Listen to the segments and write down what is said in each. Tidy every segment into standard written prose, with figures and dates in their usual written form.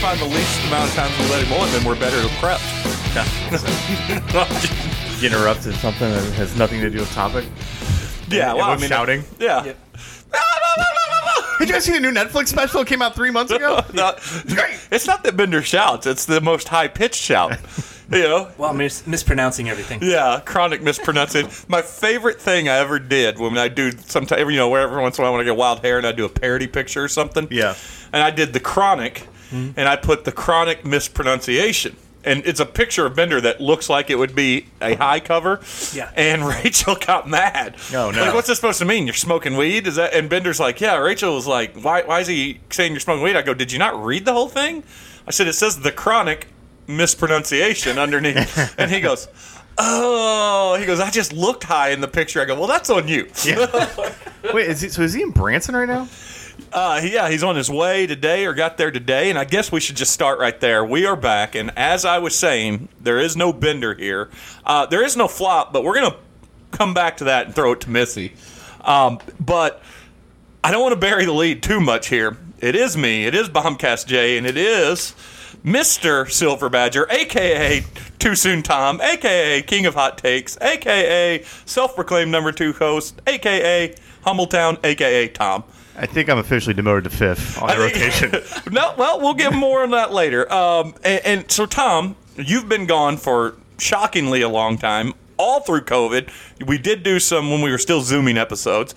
find the least amount of times we let him on, then we're better prepped. You interrupted something that has nothing to do with topic. Yeah, well, I mean, shouting. Yeah. Did you guys see the new Netflix special? It came out 3 months ago. No, it's not that Bender shouts; it's the most high-pitched shout. You know? Well, mispronouncing everything. Yeah, chronic mispronunciation. My favorite thing I ever did when I do sometimes, every once in a while when I get wild hair and I do a parody picture or something. Yeah. And I did the chronic, and I put the chronic mispronunciation. And it's a picture of Bender that looks like it would be a high cover. Yeah. And Rachel got mad. Oh, no. Like, what's this supposed to mean? You're smoking weed? Is that? And Bender's like, yeah. Rachel was like, why is he saying you're smoking weed? I go, did you not read the whole thing? I said, it says the chronic mispronunciation underneath. And he goes, oh. He goes, I just looked high in the picture. I go, well, that's on you. Yeah. Wait, is he in Branson right now? Yeah, he's on his way today or got there today, and I guess we should just start right there. We are back, and as I was saying, there is no Bender here. There is no flop, but we're going to come back to that and throw it to Missy. But I don't want to bury the lead too much here. It is me. It is Bombcast J, and it is Mr. Silver Badger, a.k.a. Too Soon Tom, a.k.a. King of Hot Takes, a.k.a. self-proclaimed number 2 host, a.k.a. Humbletown, a.k.a. Tom. I think I'm officially demoted to 5th on the rotation. No, well, we'll get more on that later. And so, Tom, you've been gone for shockingly a long time, all through COVID. We did do some when we were still Zooming episodes.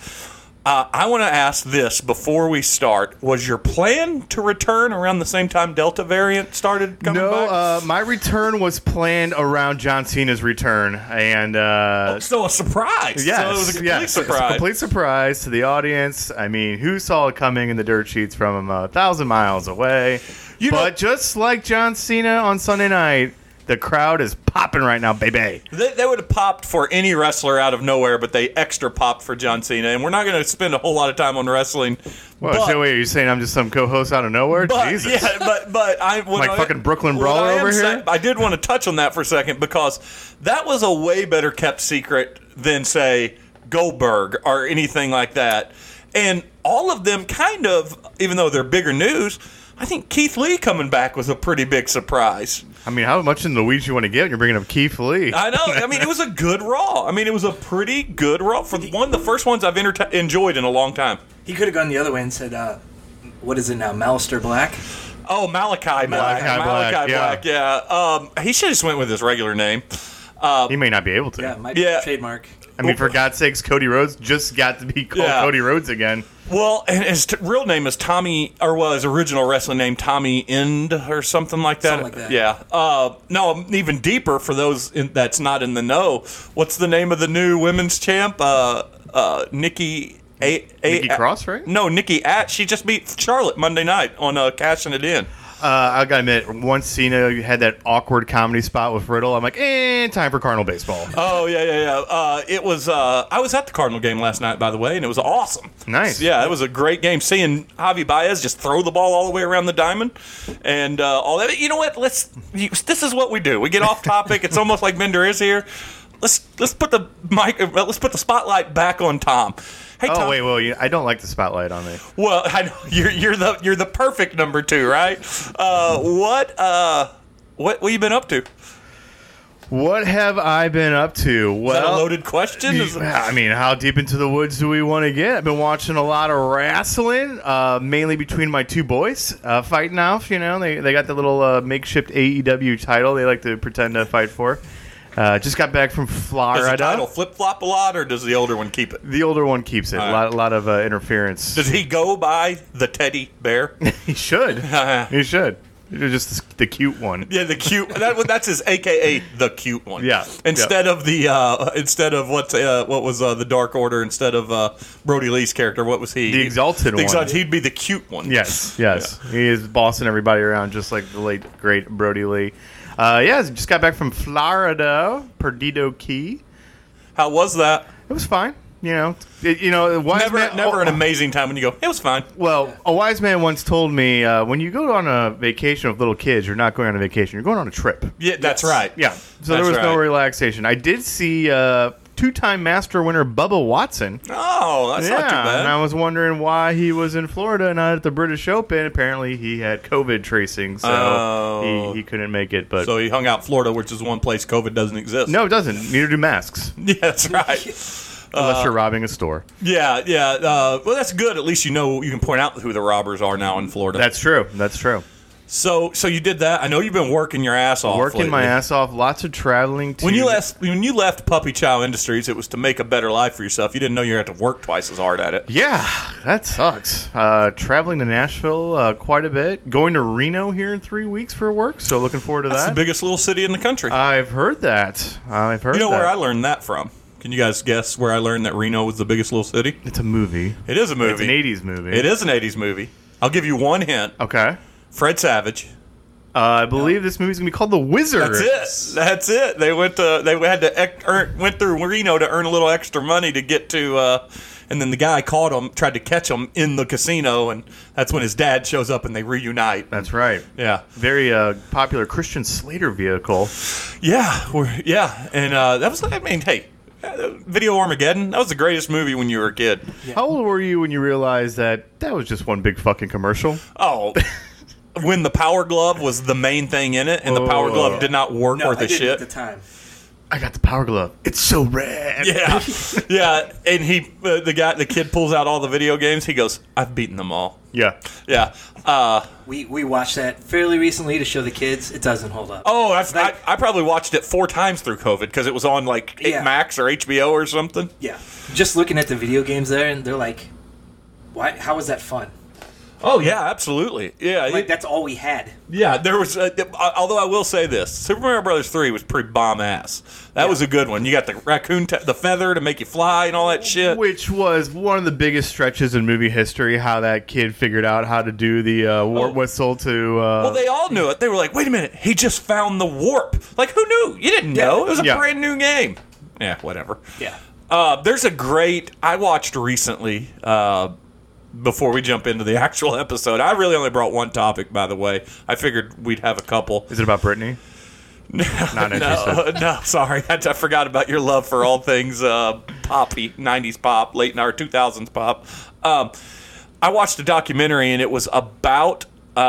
I want to ask this before we start. Was your plan to return around the same time Delta variant started coming back? No, my return was planned around John Cena's return. And so a surprise. Yes, So it was a complete It's surprise. a complete surprise to the audience. I mean, who saw it coming in the dirt sheets from him 1,000 miles away? But just like John Cena on Sunday night, the crowd is popping right now, baby. They would have popped for any wrestler out of nowhere, but they extra popped for John Cena. And we're not going to spend a whole lot of time on wrestling. Well, so wait, are you saying I'm just some co-host out of nowhere? Jesus. Yeah, but I fucking Brooklyn Brawler over here? I did want to touch on that for a second because that was a way better kept secret than, say, Goldberg or anything like that. And all of them kind of, even though they're bigger news, I think Keith Lee coming back was a pretty big surprise. I mean, how much in the weeds you want to get when you're bringing up Keith Lee? I know. I mean, it was a good Raw. I mean, it was a pretty good Raw. For one of the first ones I've enjoyed in a long time. He could have gone the other way and said, what is it now, Malister Black? Oh, Malachi Black. Malachi Black, yeah. He should have just went with his regular name. He may not be able to. Yeah, might be trademark. I mean, for God's sakes, Cody Rhodes just got to be called Cody Rhodes again. Well, and his real name is Tommy, or his original wrestling name, Tommy End or something like that. Something like that. Yeah. No, even deeper for those that's not in the know. What's the name of the new women's champ? Nikki Cross, right? No, Nikki She just beat Charlotte Monday night on Cashing It In. I gotta admit, once Cena had that awkward comedy spot with Riddle, I'm like, time for Cardinal baseball. Oh, yeah. It was, I was at the Cardinal game last night, by the way, and it was awesome. Nice. Yeah, it was a great game. Seeing Javi Baez just throw the ball all the way around the diamond and all that. You know what? This is what we do. We get off topic. It's almost like Bender is here. Let's put the spotlight back on Tom. Hey, Tom. I don't like the spotlight on me. Well, I know you're the perfect number 2, right? What have you been up to? What have I been up to? Well, is that a loaded question? I mean, how deep into the woods do we want to get? I've been watching a lot of wrestling, mainly between my 2 boys fighting off. You know, they got the little makeshift AEW title they like to pretend to fight for. Just got back from Florida. Does the title flip-flop a lot, or does the older one keep it? The older one keeps it. A lot of interference. Does he go by the teddy bear? He should. He should. Just the cute one. Yeah, the cute. That's his AKA the cute one. Yeah. Instead of what was the Dark Order? Instead of Brody Lee's character, what was he? The Exalted one. He'd be the cute one. Yes. Yeah. He is bossing everybody around just like the late great Brody Lee. Just got back from Florida, Perdido Key. How was that? It was fine. Never an amazing time when you go, it was fine. Well, a wise man once told me, when you go on a vacation with little kids, you're not going on a vacation. You're going on a trip. Yeah, that's right. Yeah. So there was no relaxation. I did see 2 two-time Master winner Bubba Watson. Oh, that's not too bad. And I was wondering why he was in Florida and not at the British Open. Apparently, he had COVID tracing, so he couldn't make it. But So he hung out in Florida, which is one place COVID doesn't exist. no, it doesn't. Neither do masks, Yeah, that's right. unless you're robbing a store. Yeah. Well, that's good. At least you know you can point out who the robbers are now in Florida. That's true. That's true. So you did that. I know you've been working your ass off. Working my lately. ass off. Lots of traveling. When you left Puppy Chow Industries, it was to make a better life for yourself. You didn't know you had to work twice as hard at it. Yeah, that sucks. Traveling to Nashville quite a bit. Going to Reno here in 3 weeks for work. So looking forward to That's that. the biggest little city in the country. I've heard that. You know where I learned that from? Can you guys guess where I learned that Reno was the biggest little city? It's a movie. It is a movie. It's an 80s movie. It is an 80s movie. I'll give you one hint. Okay. Fred Savage. I believe this movie's gonna be called The Wizard. That's it. They went through Reno to earn a little extra money to get to, and then the guy caught him, tried to catch him in the casino, and that's when his dad shows up and they reunite. That's right. Yeah, Very popular Christian Slater vehicle. and that was. I mean, hey, Video Armageddon. That was the greatest movie when you were a kid. Yeah. How old were you when you realized that was just one big fucking commercial? Oh. When the Power Glove was the main thing in it, and the Power Glove did not work No, worth I a didn't shit. at the time. I got the Power Glove. It's so rad. Yeah, and the kid pulls out all the video games. He goes, "I've beaten them all." Yeah. Yeah. We watched that fairly recently to show the kids. It doesn't hold up. Oh, I probably watched it 4 times through COVID because it was on like Yeah. Max or HBO or something. Yeah. Just looking at the video games there, and they're like, "Why? How was that fun?" Oh yeah, absolutely. Yeah, Like that's all we had. yeah. There was, although I will say this: Super Mario Brothers 3 was pretty bomb ass. That was a good one. You got the raccoon, the feather to make you fly, and all that shit. Which was one of the biggest stretches in movie history, how that kid figured out how to do the warp whistle to... Well, they all knew it. They were like, "Wait a minute, he just found the warp." Like, who knew? You didn't know. It was a Yeah. brand new game. Yeah, whatever. Yeah. There's a great I watched recently. Before we jump into the actual episode, I really only brought one topic. By the way, I figured we'd have a couple. Is it about Britney? Not interested. No, sorry, I forgot about your love for all things poppy, '90s pop, late 2000s pop. I watched a documentary, and it was about.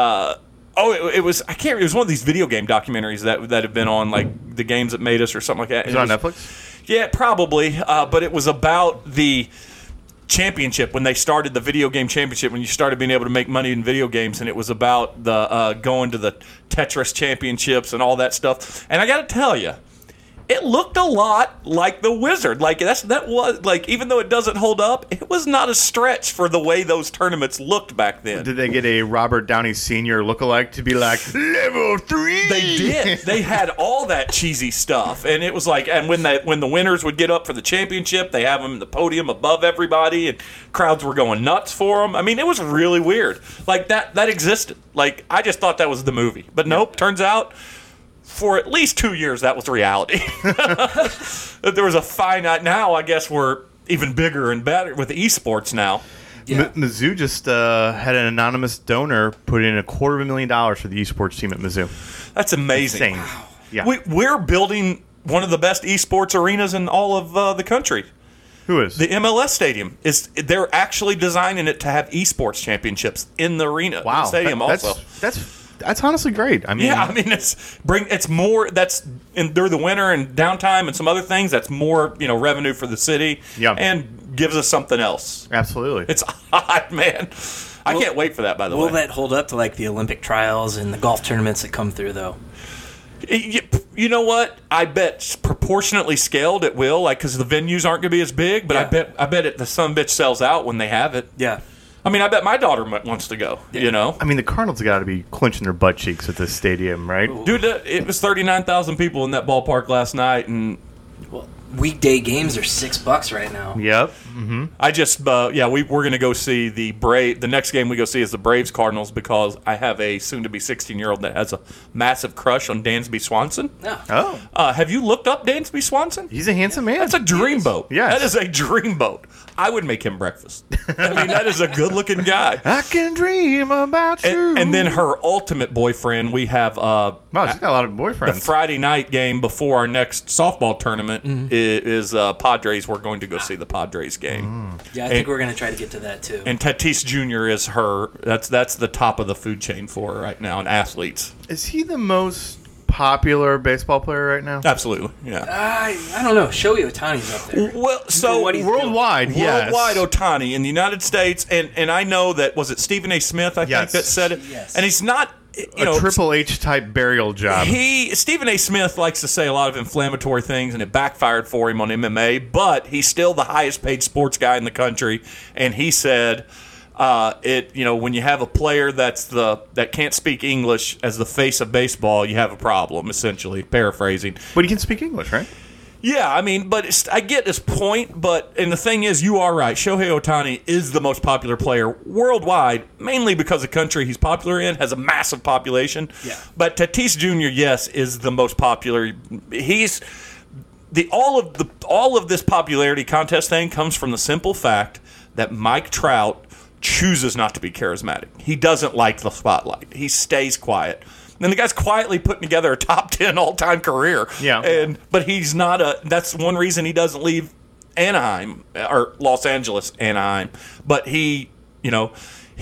It was It was one of these video game documentaries that have been on like the games that made us or something like that. Is it on Netflix? Yeah, probably. But it was about the championship when they started the video game championship, when you started being able to make money in video games, and it was about the going to the Tetris championships and all that stuff. And I got to tell you, it looked a lot like The Wizard. Like that was like, even though it doesn't hold up, it was not a stretch for the way those tournaments looked back then. Did they get a Robert Downey Sr. lookalike to be like, level 3? They did. They had all that cheesy stuff, and it was like, and when the winners would get up for the championship, they have them in the podium above everybody, and crowds were going nuts for them. I mean, it was really weird. Like that existed. Like I just thought that was the movie, but nope. Turns out, for at least 2 years, that was reality. There was a finite. Now I guess we're even bigger and better with esports now. Yeah. Mizzou just had an anonymous donor put in $250,000 for the esports team at Mizzou. That's amazing. Insane. Yeah. We're building one of the best esports arenas in all of the country. Who is? The MLS stadium they're actually designing it to have esports championships in the arena. In the stadium also. That's honestly great. I mean, Yeah, I mean it's more that's during the winter and downtime and some other things. That's more revenue for the city. Yeah. And gives us something else. absolutely. It's hot, man. I can't wait for that. By the way, Will that hold up to like the Olympic trials and the golf tournaments that come through though? You know what? I bet proportionately scaled it will, like because the venues aren't going to be as big. But Yeah. I bet the son bitch sells out when they have it. Yeah. I mean, I bet my daughter wants to go. I mean, the Cardinals got to be clinching their butt cheeks at this stadium, right? Dude, it was 39,000 people in that ballpark last night, and Well, weekday games are $6 right now. Yep. I just, we're going to go see the The next game we go see is the Braves Cardinals because I have a soon-to-be 16-year-old that has a massive crush on Dansby Swanson. Yeah. Oh, Have you looked up Dansby Swanson? he's a handsome man. That's a dreamboat. Yes. That is a dreamboat. I would make him breakfast. I mean, that is a good-looking guy. I can dream about you. And then her ultimate boyfriend, we have wow, she's got a lot of boyfriends. the Friday night game before our next softball tournament is Padres. We're going to go see the Padres game. Yeah, I think we're going to try to get to that too. And Tatis Jr. is her. That's the top of the food chain for her right now in athletes. Is he the most popular baseball player right now? Absolutely, yeah. I don't know. Shohei Ohtani's up there. Well, so For what he's doing. Worldwide, yes. Worldwide Ohtani in the United States, and I know that was it Stephen A. Smith I think Yes. that said it, Yes. and he's not A Triple H type burial job. Stephen A. Smith likes to say a lot of inflammatory things, and it backfired for him on MMA. But he's still the highest paid sports guy in the country, and he said, when you have a player that can't speak English as the face of baseball, you have a problem. Essentially, paraphrasing. But he can speak English, right? Yeah, I mean, but I get his point. And the thing is, you are right. Shohei Ohtani is the most popular player worldwide, mainly because the country he's popular in has a massive population. Yeah. But Tatis Jr., yes, is the most popular. He's all of this popularity contest thing comes from the simple fact that Mike Trout chooses not to be charismatic. He doesn't like the spotlight. He stays quiet. And the guy's quietly putting together a top 10 all-time career. Yeah. But he's not that's one reason he doesn't leave Anaheim or Los Angeles, Anaheim. But he's not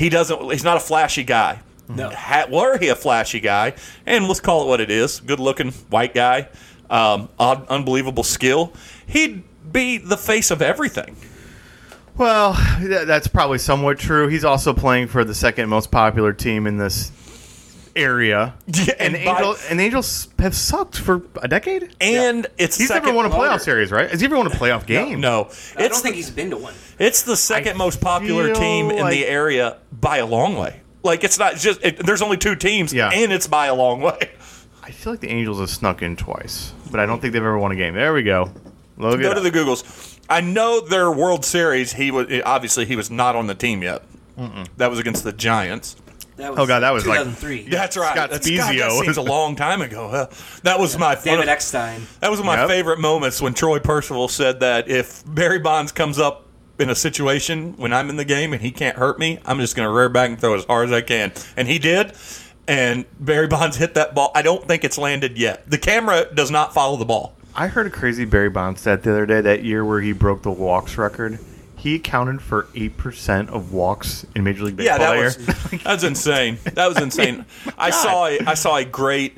a flashy guy. No. Were he a flashy guy, and let's call it what it is, good-looking white guy, unbelievable skill, he'd be the face of everything. Well, that's probably somewhat true. He's also playing for the second most popular team in this area. Yeah, and the Angels have sucked for a decade. And He's never won a playoff series, right? Has he ever won a playoff game? No. I don't think he's been to one. It's the second most popular feel team in like- the area by a long way. Like, it's not just there's only two teams, Yeah. and it's by a long way. I feel like the Angels have snuck in twice, but I don't think they've ever won a game. There we go. Go to the Googles. I know their World Series. He was not on the team yet. That was against the Giants. That was, Oh, God, that was like- 2003. That's right. Scott That Spezio. seems a long time ago. That was my David Eckstein. That was my Yep. favorite moments when Troy Percival said that if Barry Bonds comes up in a situation when I'm in the game and he can't hurt me, I'm just going to rear back and throw as hard as I can. And he did. And Barry Bonds hit that ball. I don't think it's landed yet. The camera does not follow the ball. I heard a crazy Barry Bonds stat the other day. That year where he broke the walks record, he accounted for 8% of walks in Major League Baseball. Yeah, year. that was insane. That was insane. I saw a great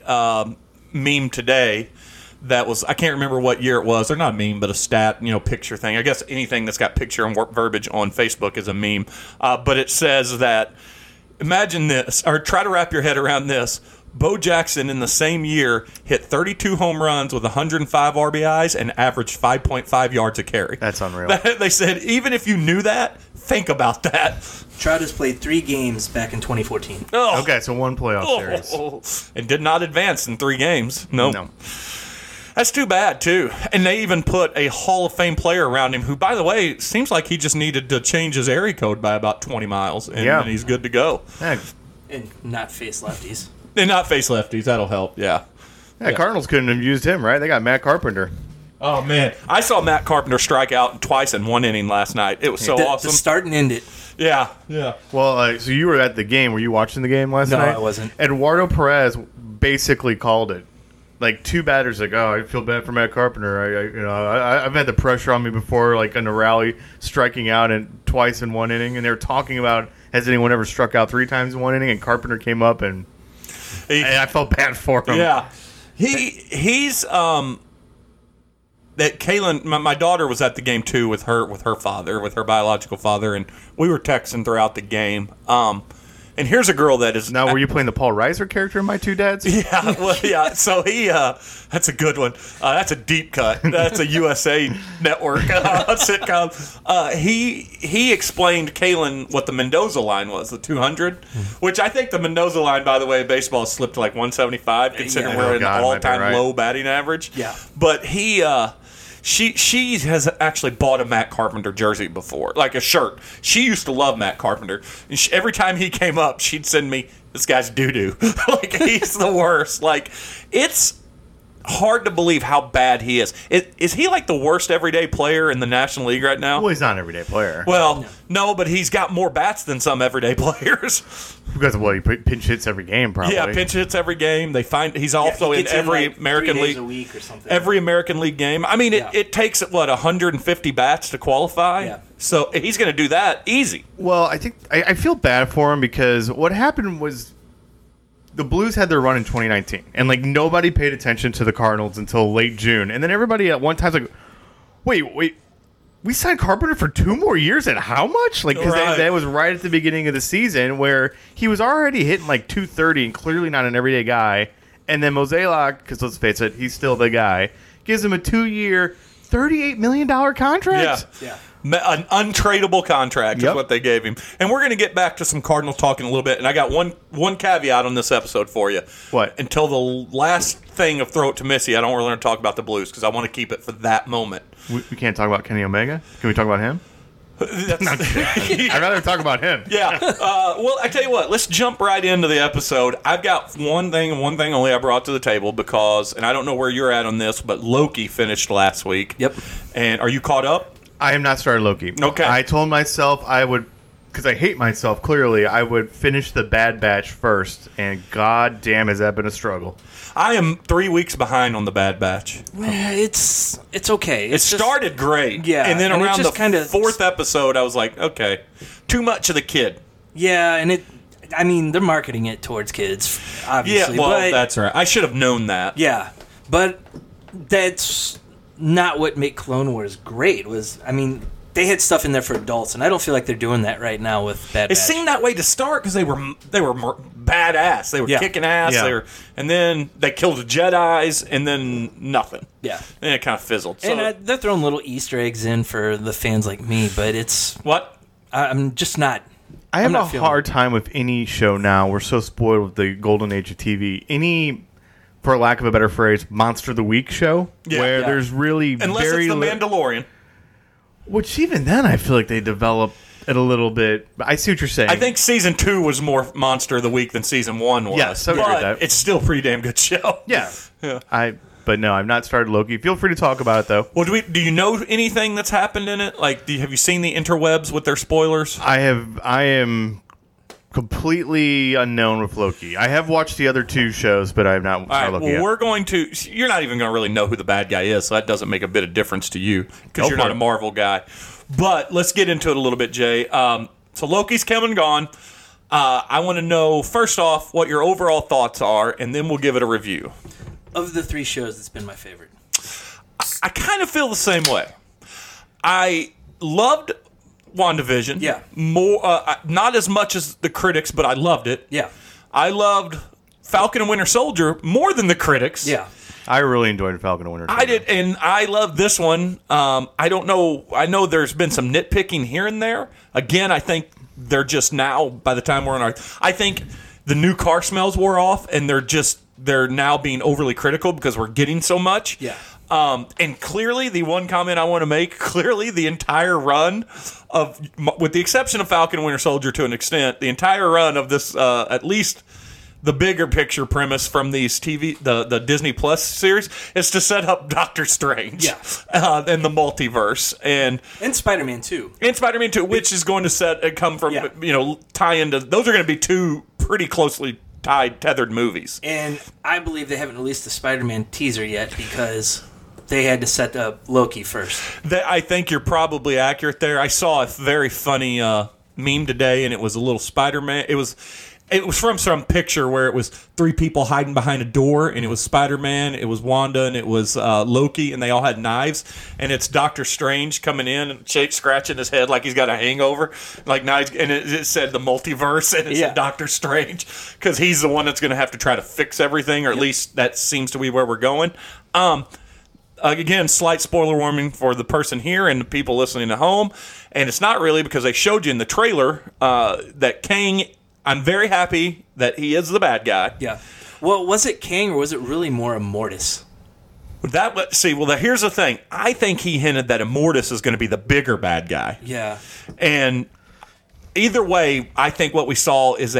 meme today. That was, I can't remember what year it was. Or not a meme, but a stat, picture thing. I guess anything that's got picture and verbiage on Facebook is a meme. But it says that, imagine this, or try to wrap your head around this. Bo Jackson in the same year hit 32 home runs with 105 RBIs and averaged 5.5 yards a carry. That's unreal. They said, even if you knew that, think about that. Trout has played 3 games back in 2014. Oh. Okay, so one playoff series. And did not advance in 3 games. Nope. No. That's too bad, too. And they even put a Hall of Fame player around him who, by the way, seems like he just needed to change his area code by about 20 miles, and he's good to go. Yeah, And not face lefties. And not face lefties. That'll help, yeah. Cardinals couldn't have used him, right? They got Matt Carpenter. Oh, man. I saw Matt Carpenter strike out twice in 1 inning last night. It was so awesome. To start and end it. Yeah. Well, so you were at the game. Were you watching the game last No, night? I wasn't. Eduardo Perez basically called it. Like 2 batters, like, oh, I feel bad for Matt Carpenter. I've had the pressure on me before, like in a rally, striking out twice in 1 inning, and they were talking about has anyone ever struck out 3 times in 1 inning, and Carpenter came up, and I felt bad for him. Yeah. He's that Kaylin, my daughter was at the game too with her biological father, and we were texting throughout the game. And here's a girl that is Now, were you playing the Paul Reiser character in My Two Dads? Yeah, well, yeah. So he, that's a good one. That's a deep cut. That's a USA Network sitcom. He explained Kalen what the Mendoza line was, the 200, which I think the Mendoza line, by the way, baseball slipped to like 175, considering Yeah. we're Oh, in God, an all-time might be right. low batting average. Yeah. But he She has actually bought a Matt Carpenter jersey before, like a shirt. She used to love Matt Carpenter. And every time he came up, she'd send me, this guy's doo-doo. Like, he's the worst. Like, it's hard to believe how bad he is. Is he like the worst everyday player in the National League right now? Well, he's not an everyday player. Well, no, but he's got more bats than some everyday players. Because, well, he pinch hits every game, probably. Yeah, pinch hits every game. They find he's also he in gets every like American 3 days League. a week or something. Every American League game. I mean, it takes, 150 bats to qualify? Yeah. So he's going to do that easy. Well, I think I feel bad for him because what happened was the Blues had their run in 2019, and like nobody paid attention to the Cardinals until late June, and then everybody at one time's like, "Wait, we signed Carpenter for 2 more years, and how much?" Like because Right. that was right at the beginning of the season where he was already hitting like 230 and clearly not an everyday guy, and then Mozeliak, because let's face it, he's still the guy, gives him a 2-year, $38 million contract. Yeah. An untradeable contract is Yep. what they gave him. And we're going to get back to some Cardinals talking a little bit. And I got one caveat on this episode for you. What? Until the last thing of Throw It to Missy, I don't really want to talk about the Blues because I want to keep it for that moment. We can't talk about Kenny Omega. Can we talk about him? I'd rather talk about him. Yeah. Well, I tell you what, let's jump right into the episode. I've got one thing and one thing only I brought to the table because, and I don't know where you're at on this, but Loki finished last week. Yep. And are you caught up? I am not started Loki. Okay. I told myself I would, because I hate myself, clearly, I would finish the Bad Batch first, and god damn has that been a struggle. I am 3 weeks behind on the Bad Batch. It's okay. It started great. Yeah, And then and it around just the kinda- fourth episode, I was like, okay, too much of the kid. Yeah, and I mean, they're marketing it towards kids, Yeah, obviously. well, but, that's right. I should have known that. yeah, but that's not what made Clone Wars great. They had stuff in there for adults, and I don't feel like they're doing that right now with Bad It Batch. seemed that way to start because they were more badass. They were Yeah. kicking ass. Yeah. And then they killed the Jedis, and then nothing. Yeah. And it kind of fizzled. So, And they're throwing little Easter eggs in for the fans like me, but what? I'm just not. I have I'm a not feeling hard time with any show now. We're so spoiled with the golden age of TV. Any, for lack of a better phrase, Monster of the Week show Yeah. where Yeah. there's really Unless very it's the li- Mandalorian. which even then I feel like they develop it a little bit. But I see what you're saying. I think season 2 was more Monster of the Week than season 1 was. Yes, I would agree with but that. it's still a pretty damn good show. yeah. Yeah. But no, I've not started Loki. Feel free to talk about it though. Well, do you know anything that's happened in it? Like, have you seen the interwebs with their spoilers? I am completely unknown with Loki. I have watched the other 2 shows, but I have not All started right, Loki well, yet. we're going to. You're not even going to really know who the bad guy is, so that doesn't make a bit of difference to you because Go you're for not it. a Marvel guy. But let's get into it a little bit, Jay. So Loki's come and gone. I want to know first off what your overall thoughts are, and then we'll give it a review. Of the 3 shows, it's been my favorite. I kind of feel the same way. I loved WandaVision. Yeah. More, not as much as the critics, but I loved it. Yeah. I loved Falcon and Winter Soldier more than the critics. Yeah. I really enjoyed Falcon and Winter Soldier. I did, and I love this one. I don't know. I know there's been some nitpicking here and there. Again, I think they're just now, by the time we're on I think the new car smells wore off, and they're now being overly critical because we're getting so much. Yeah. And clearly, the one comment I want to make, clearly the entire run of, with the exception of Falcon and Winter Soldier to an extent, the entire run of this, at least the bigger picture premise from these the Disney Plus series is to set up Doctor Strange. Yeah. And the multiverse. And Spider-Man too. Spider-Man 2, which is going to come from, Yeah. tie into, those are going to be 2 pretty closely tethered movies. And I believe they haven't released the Spider-Man teaser yet because they had to set up Loki first. I think you're probably accurate there. I saw a very funny meme today, and it was a little Spider-Man. It was from some picture where it was 3 people hiding behind a door, and it was Spider-Man, it was Wanda, and it was Loki, and they all had knives. And it's Doctor Strange coming in and scratching his head like he's got a hangover, like knives. And it said the multiverse, and it said Doctor Strange because he's the one that's going to have to try to fix everything, or at least that seems to be where we're going. Again, slight spoiler warning for the person here and the people listening at home. And it's not really because they showed you in the trailer that Kang, I'm very happy that he is the bad guy. Yeah. Well, was it Kang or was it really more Immortus? Here's the thing. I think he hinted that Immortus is going to be the bigger bad guy. Yeah. And either way, I think what we saw is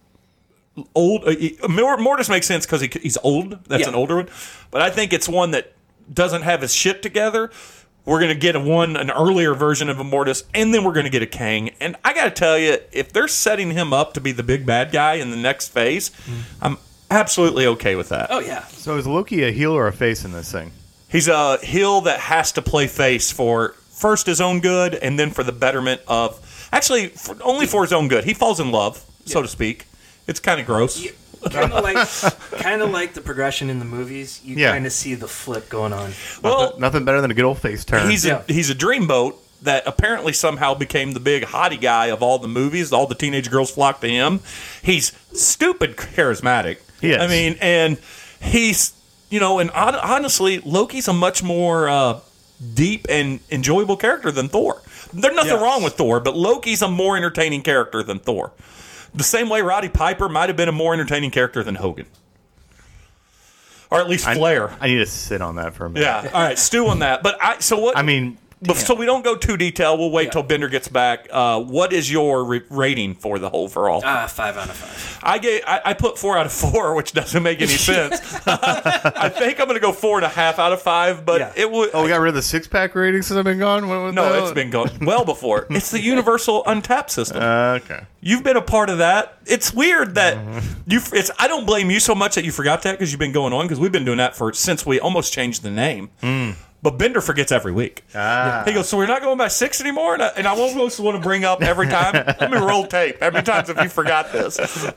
Immortus makes sense because he's old. That's an older one. But I think it's one that doesn't have his shit together. We're going to get an earlier version of Immortus, and then we're going to get a Kang. And I got to tell you, if they're setting him up to be the big bad guy in the next phase, I'm absolutely okay with that. Oh, yeah. So is Loki a heel or a face in this thing? He's a heel that has to play face for first his own good, and then for the betterment of... Actually, only for his own good. He falls in love, so to speak. It's kind of gross. Kind of like the progression in the movies. You kind of see the flip going on. Well, nothing better than a good old face turn. He's a dreamboat that apparently somehow became the big hottie guy of all the movies. All the teenage girls flock to him. He's stupid charismatic. Yes. I mean, and he's, and honestly, Loki's a much more deep and enjoyable character than Thor. There's nothing wrong with Thor, but Loki's a more entertaining character than Thor. The same way Roddy Piper might have been a more entertaining character than Hogan. Or at least Flair. I need to sit on that for a minute. Yeah. All right, stew on that. But so we don't go too detailed. We'll wait till Bender gets back. What is your rating for the whole for all? 5 out of 5. I put 4 out of 4, which doesn't make any sense. I think I'm going to go 4.5 out of 5. But it would. Oh, we got rid of the 6-pack rating since I've been gone. It's been gone well before. It's the Universal Untapped system. Okay. You've been a part of that. It's weird that I don't blame you so much that you forgot that because you've been going on because we've been doing that since we almost changed the name. But Bender forgets every week. He goes, so we're not going by 6 anymore? And I won't want to bring up every time. Let me roll tape. How many times have you forgot this?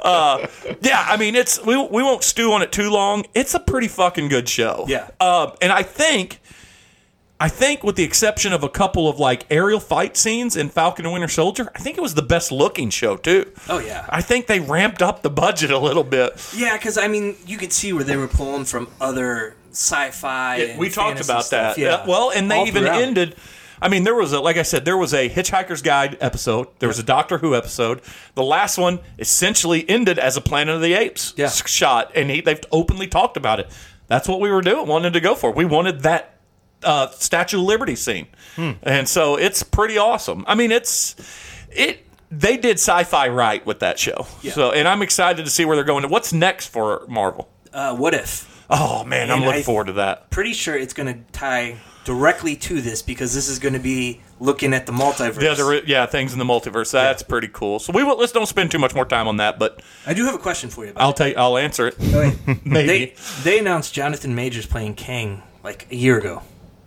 We won't stew on it too long. It's a pretty fucking good show. Yeah. And I think with the exception of a couple of aerial fight scenes in Falcon and Winter Soldier, I think it was the best looking show too. Oh yeah. I think they ramped up the budget a little bit. Yeah, because you could see where they were pulling from other sci-fi. Yeah, we talked about stuff. that. Yeah. Well, and they All even throughout. ended. There was a Hitchhiker's Guide episode. There was a Doctor Who episode. The last one essentially ended as a Planet of the Apes shot, and they've openly talked about it. That's what we were wanted to go for. We wanted that Statue of Liberty scene, and so it's pretty awesome. They did sci-fi right with that show. Yeah. So, and I'm excited to see where they're going. What's next for Marvel? What If? Oh man, I'm looking forward to that. Pretty sure it's going to tie directly to this because this is going to be looking at the multiverse. Things in the multiverse. That's pretty cool. So let's don't spend too much more time on that. But I do have a question for you. I'll answer it. Maybe they announced Jonathan Majors playing Kang a year ago.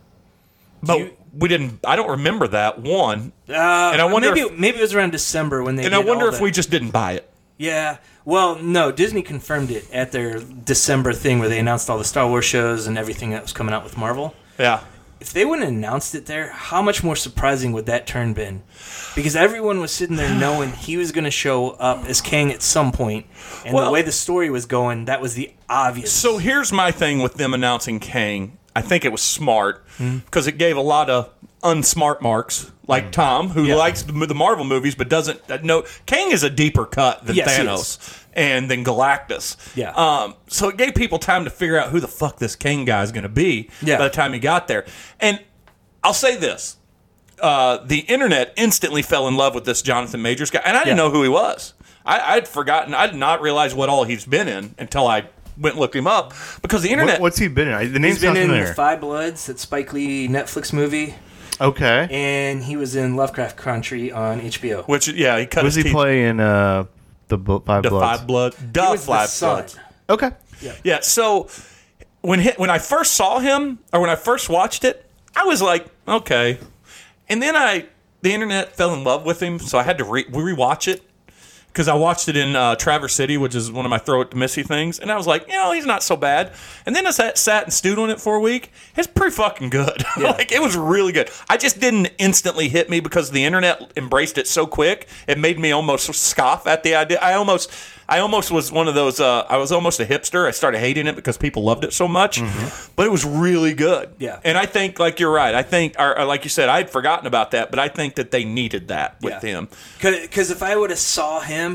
But we didn't. I don't remember that one. And I wonder maybe it was around December when they. And I wonder if we just didn't buy it. Yeah. Well, no. Disney confirmed it at their December thing where they announced all the Star Wars shows and everything that was coming out with Marvel. Yeah. If they wouldn't have announced it there, how much more surprising would that turn been? Because everyone was sitting there knowing he was going to show up as Kang at some point, and the way the story was going, that was the obvious. So here's my thing with them announcing Kang. I think it was smart because it gave a lot of unsmart marks, like Tom, who likes the Marvel movies but doesn't know. Kang is a deeper cut than Thanos and then Galactus. Yeah. So it gave people time to figure out who the fuck this Kang guy is going to be by the time he got there. And I'll say this. The internet instantly fell in love with this Jonathan Majors guy, and I didn't know who he was. I'd forgotten. I did not realize what all he's been in until I went and looked him up because the internet. What's he been in? The name's He's been in familiar. Five Bloods, that Spike Lee Netflix movie. Okay. And he was in Lovecraft Country on HBO. Which he cut his teeth. Was he play in the Five Bloods? Five Bloods. Okay. Yeah. So when I first saw him or when I first watched it, I was like, okay. And then the internet fell in love with him, so I had to rewatch it. Because I watched it in Traverse City, which is one of my throw it to Missy things, and I was like, he's not so bad. And then I sat and stewed on it for a week. It's pretty fucking good. Yeah. It was really good. I just didn't instantly hit me because the internet embraced it so quick. It made me almost scoff at the idea. I almost was one of those. I was almost a hipster. I started hating it because people loved it so much, but it was really good. Yeah. And I think, you're right. I think, or like you said, I'd forgotten about that, but I think that they needed that with him. Because if I would have saw him,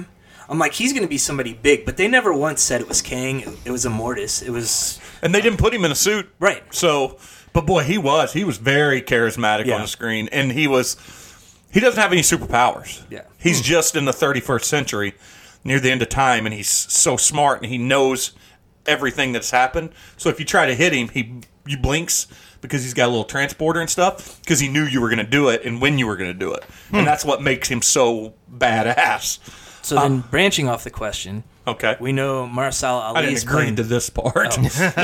I'm like, he's going to be somebody big, but they never once said it was Kang. It was Immortus. It was And they didn't put him in a suit. right. So, but boy, he was very charismatic Yeah. on the screen, and he doesn't have any superpowers. Yeah. He's just in the 31st century, near the end of time, and he's so smart, and he knows everything that's happened. So if you try to hit him, he blinks because he's got a little transporter and stuff, because he knew you were going to do it and when you were going to do it. And that's what makes him so badass. So then, branching off the question, Okay. we know Mahershala I didn't Ali's agree playing to this part.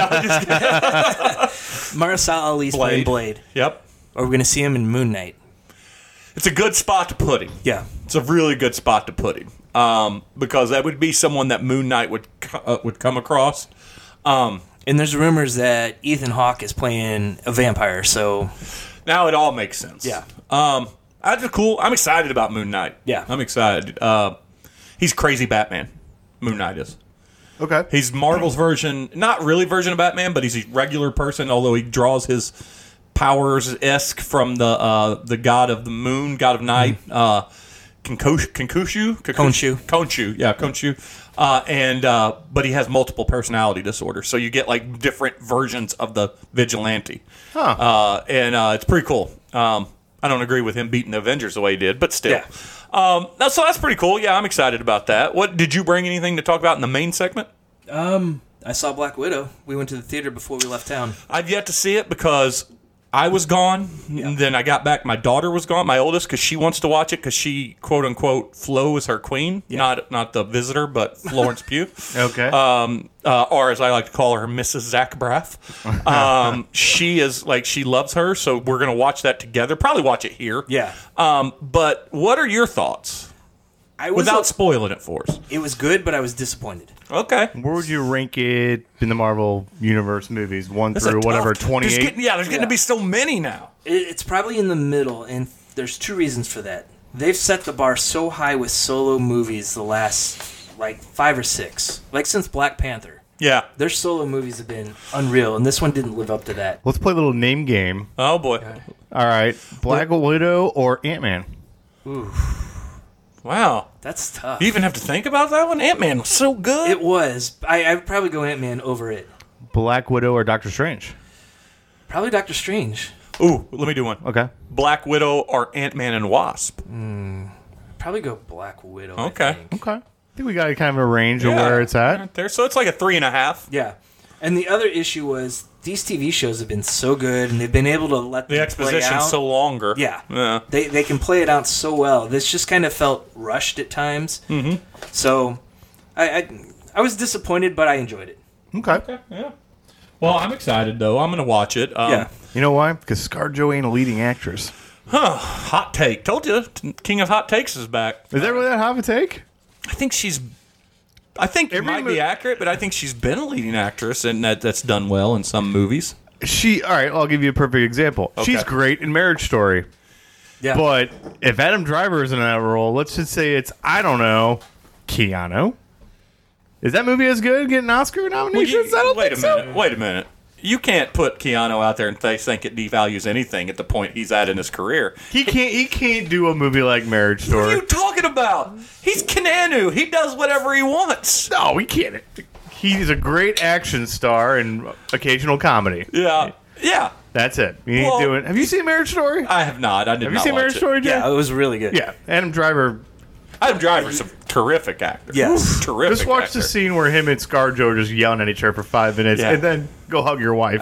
Mahershala Ali's playing Blade. Yep. Or we're going to see him in Moon Knight. It's a good spot to put him. Yeah. It's a really good spot to put him, because that would be someone that Moon Knight would come across. And there's rumors that Ethan Hawke is playing a vampire, so Now it all makes sense. Yeah. That's cool. I'm excited about Moon Knight. Yeah. I'm excited. He's crazy Batman. Moon Knight is. Okay. He's Marvel's version, not really version of Batman, but he's a regular person. Although he draws his powers-esque from the god of the moon, god of night, Khonshu, yeah, Khonshu. But he has multiple personality disorders, so you get like different versions of the vigilante. Huh. It's pretty cool. I don't agree with him beating the Avengers the way he did, but still. Yeah. So that's pretty cool. Yeah, I'm excited about that. What did you bring anything to talk about in the main segment? I saw Black Widow. We went to the theater before we left town. I've yet to see it because I was gone. And then I got back. My daughter was gone, my oldest, because she wants to watch it because she, quote unquote, Flo is her queen. Not the visitor, but Florence Pugh. Okay. Or as I like to call her, Mrs. Zach Braff. She is like, she loves her, so we're going to watch that together. Probably watch it here. Yeah. But what are your thoughts? Without spoiling it for us. It was good, but I was disappointed. Okay. Where would you rank it in the Marvel Universe movies, 1 That's a through tough- whatever, There's 28? getting to be so many now. It's probably in the middle, and there's two reasons for that. They've set the bar so high with solo movies the last, 5 or 6. Since Black Panther. Yeah. Their solo movies have been unreal, and this one didn't live up to that. Let's play a little name game. Oh, boy. All right. Black Widow or Ant-Man? Wow. That's tough. You even have to think about that one? Ant-Man was so good. It was. I'd probably go Ant-Man over it. Black Widow or Doctor Strange? Probably Doctor Strange. Ooh, let me do one. Okay. Black Widow or Ant-Man and Wasp? Probably go Black Widow. Okay. I think. Okay. I think we got kind of a range of where it's at. Right there. So it's like a 3.5. Yeah. And the other issue was these TV shows have been so good, and they've been able to let The them play exposition's out. so longer. Yeah. They can play it out so well. This just kind of felt rushed at times. Mm-hmm. So I was disappointed, but I enjoyed it. Okay. Yeah. Well, I'm excited, though. I'm going to watch it. Yeah. You know why? Because ScarJo ain't a leading actress. Hot take. Told you, King of Hot Takes is back. Is that really that hot of a take? I think it might be accurate, but I think she's been a leading actress, and that's done well in some movies. All right, I'll give you a perfect example. Okay. She's great in Marriage Story. Yeah. But if Adam Driver is in that role, let's just say it's, I don't know, Keanu. Is that movie as good? Getting Oscar nominations? I don't think so. Wait a minute. You can't put Keanu out there and think it devalues anything at the point he's at in his career. He can't do a movie like Marriage What are Story. you talking about? He's Keanu. He does whatever he wants. No, he can't. He's a great action star and occasional comedy. Yeah. Yeah. That's it. He ain't Well, doing. Have you seen Marriage Story? I have not. I did Have not you seen watch Marriage it. Story, Jay? Yeah, it was really good. Yeah. Adam Driver. Adam Driver's a terrific actor. Yes. Terrific Just watch actor. the scene where him and ScarJo are just yelling at each other for 5 minutes, Yeah. and then go hug your wife.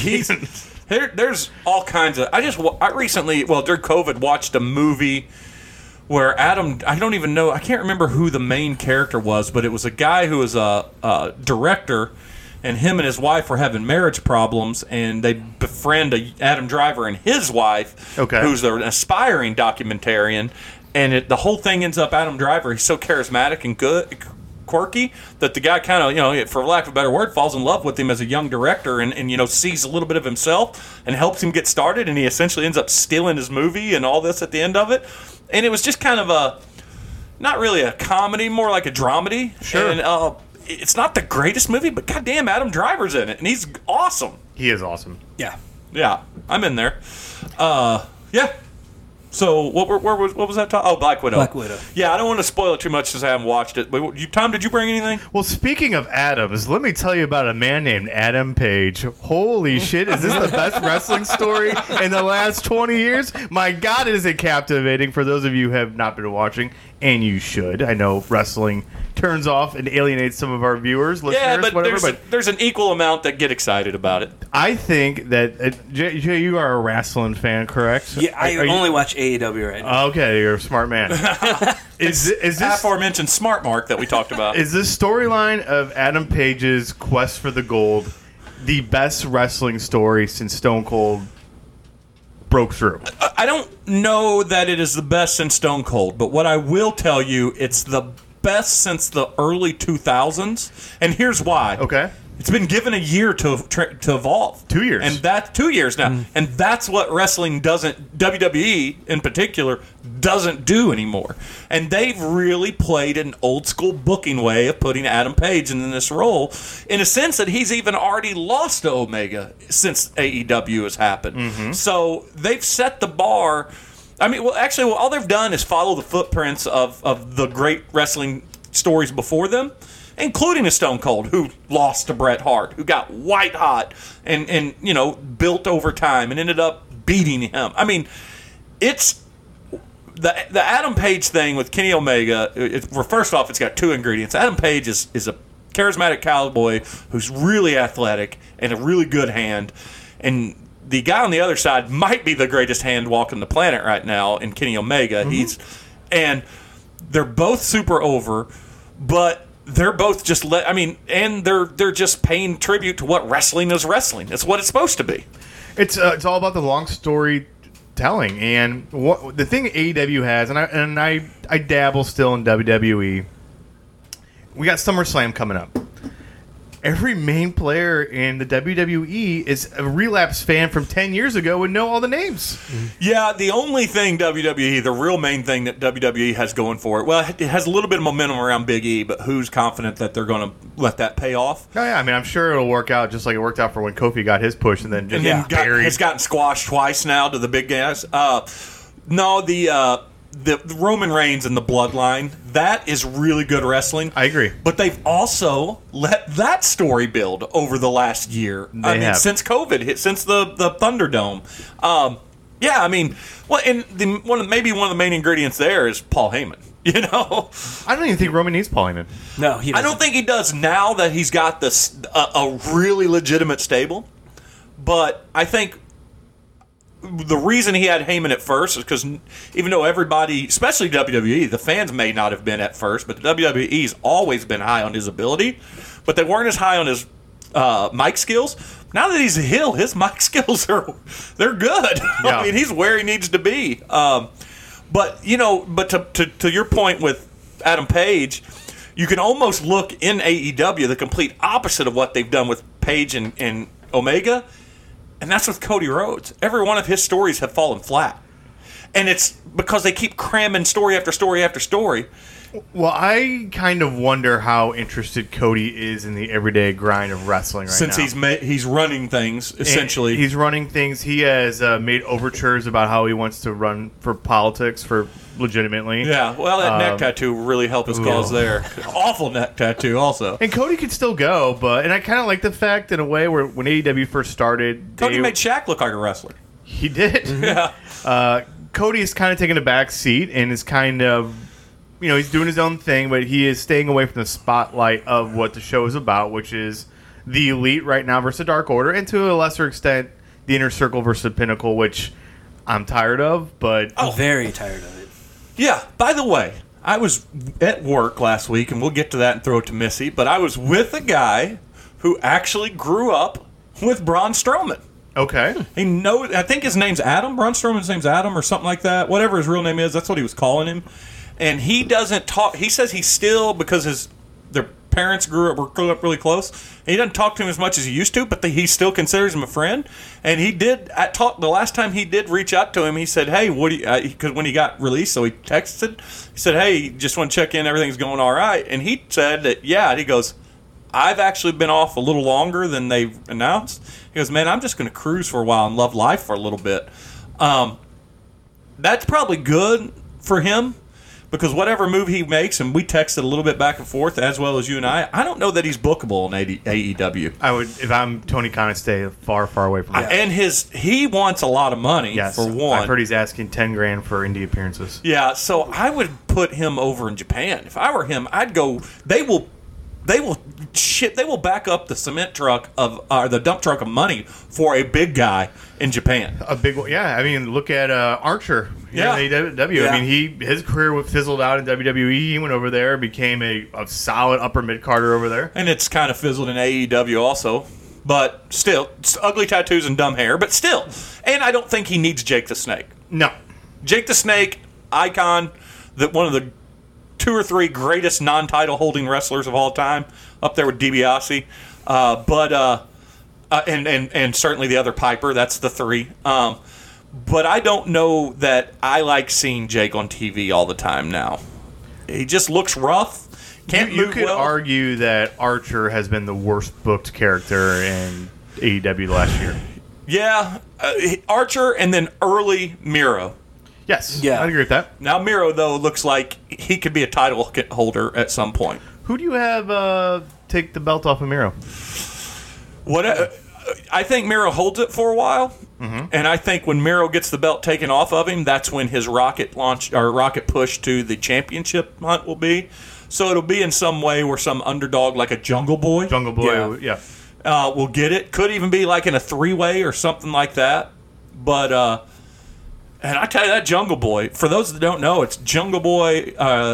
There's all kinds of. I recently, during COVID, watched a movie where I don't even know, I can't remember who the main character was, but it was a guy who was a director, and him and his wife were having marriage problems, and they befriend Adam Driver and his wife, who's an aspiring documentarian, and the whole thing ends up Adam Driver. He's so charismatic and good, quirky, that the guy kind of, for lack of a better word, falls in love with him as a young director, and sees a little bit of himself and helps him get started, and he essentially ends up stealing his movie and all this at the end of it. And it was just kind of not really a comedy, more like a dramedy. Sure. And it's not the greatest movie, but goddamn, Adam Driver's in it, and he's awesome. He is awesome. Yeah. Yeah, I'm in there. Yeah. So what was that? Oh, Black Widow. Black Widow. Yeah, I don't want to spoil it too much since I haven't watched it. But Tom, did you bring anything? Well, speaking of Adams, let me tell you about a man named Adam Page. Holy shit, is this the best wrestling story in the last 20 years? My God, is it captivating for those of you who have not been watching, and you should. I know wrestling turns off and alienates some of our viewers, listeners, Yeah, but whatever. there's an equal amount that get excited about it. I think that, Jay, you are a wrestling fan, correct? Yeah, I Are you- only watch AEW right now. Okay, you're a smart man. is this Aforementioned Smart Mark that we talked about. is this storyline of Adam Page's quest for the gold the best wrestling story since Stone Cold broke through? I don't know that it is the best since Stone Cold, but what I will tell you, it's the best since the early 2000s, and here's why. Okay. It's been given a year to evolve. 2 years. And that's 2 years now. And that's what wrestling doesn't, WWE in particular, doesn't do anymore. And they've really played an old school booking way of putting Adam Page in this role, in a sense that he's even already lost to Omega since AEW has happened. So they've set the bar. I mean, well, actually, all they've done is follow the footprints of the great wrestling stories before them, including a Stone Cold who lost to Bret Hart, who got white hot and built over time and ended up beating him. I mean, it's the Adam Page thing with Kenny Omega. First off, it's got two ingredients. Adam Page is a charismatic cowboy who's really athletic and a really good hand, and the guy on the other side might be the greatest hand walking the planet right now in Kenny Omega. And they're both super over, but they're both just and they're just paying tribute to what wrestling is wrestling. It's what it's supposed to be. It's all about the long story telling, and the thing AEW has, and I dabble still in WWE. We got SummerSlam coming up. Every main player in the WWE is a relapse fan from 10 years ago and know all the names. Yeah, the only thing WWE, the real main thing that WWE has going for it, well, it has a little bit of momentum around Big E, but who's confident that they're going to let that pay off? Oh, yeah, I mean, I'm sure it'll work out just like it worked out for when Kofi got his push and then just buried. It's gotten squashed twice now to the big guys. No, the Roman Reigns and the Bloodline, that is really good wrestling. I agree. But they've also let that story build over the last year. Since COVID hit, since the Thunderdome. Yeah, I mean, well, and maybe one of the main ingredients there is Paul Heyman. You know, I don't even think Roman needs Paul Heyman. No, he doesn't. I don't think he does now that he's got this a really legitimate stable. But I think the reason he had Heyman at first is because even though everybody, especially WWE, the fans may not have been at first, but the WWE's always been high on his ability, but they weren't as high on his mic skills. Now that he's a heel, his mic skills they're good. Yeah. I mean, he's where he needs to be. But to your point with Adam Page, you can almost look in AEW the complete opposite of what they've done with Page and Omega. And that's with Cody Rhodes. Every one of his stories have fallen flat. And it's because they keep cramming story after story after story. Well, I kind of wonder how interested Cody is in the everyday grind of wrestling right now. Since he's running things, essentially. He's running things. He has made overtures about how he wants to run for politics legitimately. Yeah, well, that neck tattoo really helped his cause there. Awful neck tattoo also. And Cody could still go, and I kind of like the fact, in a way, where when AEW first started... Cody made Shaq look like a wrestler. He did. Yeah. Cody is kind of taking a back seat and is kind of... he's doing his own thing, but he is staying away from the spotlight of what the show is about, which is the Elite right now versus the Dark Order, and to a lesser extent, the Inner Circle versus the Pinnacle, which I'm tired of, but... I'm very tired of it. Yeah, by the way, I was at work last week, and we'll get to that and throw it to Missy, but I was with a guy who actually grew up with Braun Strowman. Okay. I think his name's Adam. Braun Strowman's name's Adam or something like that. Whatever his real name is, that's what he was calling him. And he doesn't talk. He says he's still, because their parents grew up really close. And he doesn't talk to him as much as he used to, but he still considers him a friend. And he did the last time he did reach out to him. He said, "Hey, what do you?" Because when he got released, so he texted. He said, "Hey, just want to check in. Everything's going all right." And he said that, yeah. And he goes, "I've actually been off a little longer than they've announced." He goes, "Man, I'm just going to cruise for a while and love life for a little bit." that's probably good for him because whatever move he makes, and we texted a little bit back and forth as well as you and I don't know that he's bookable in AEW. I would, if I'm Tony Khan, stay far, far away from that. And he wants a lot of money for one. I've heard he's asking $10,000 for indie appearances. Yeah, so I would put him over in Japan. If I were him, I'd go. They will back up the cement truck the dump truck of money for a big guy in Japan. A big one, yeah. I mean, look at Archer. In AEW. Yeah. I mean, his career fizzled out in WWE. He went over there, became a solid upper mid carder over there. And it's kind of fizzled in AEW also. But still, it's ugly tattoos and dumb hair, but still. And I don't think he needs Jake the Snake. No. Jake the Snake, icon, one of the 2 or 3 greatest non-title holding wrestlers of all time, up there with DiBiase. And certainly the other Piper, that's the 3. But I don't know that I like seeing Jake on TV all the time now. He just looks rough. You could argue that Archer has been the worst booked character in AEW last year. Yeah, Archer and then early Miro. Yes, yeah. I agree with that. Now Miro, though, looks like he could be a title holder at some point. Who do you have take the belt off of Miro? I think Miro holds it for a while, and I think when Miro gets the belt taken off of him, that's when his rocket push to the championship hunt will be. So it'll be in some way where some underdog like a Jungle Boy, will get it. Could even be like in a 3-way or something like that. But and I tell you that Jungle Boy. For those that don't know, it's Jungle Boy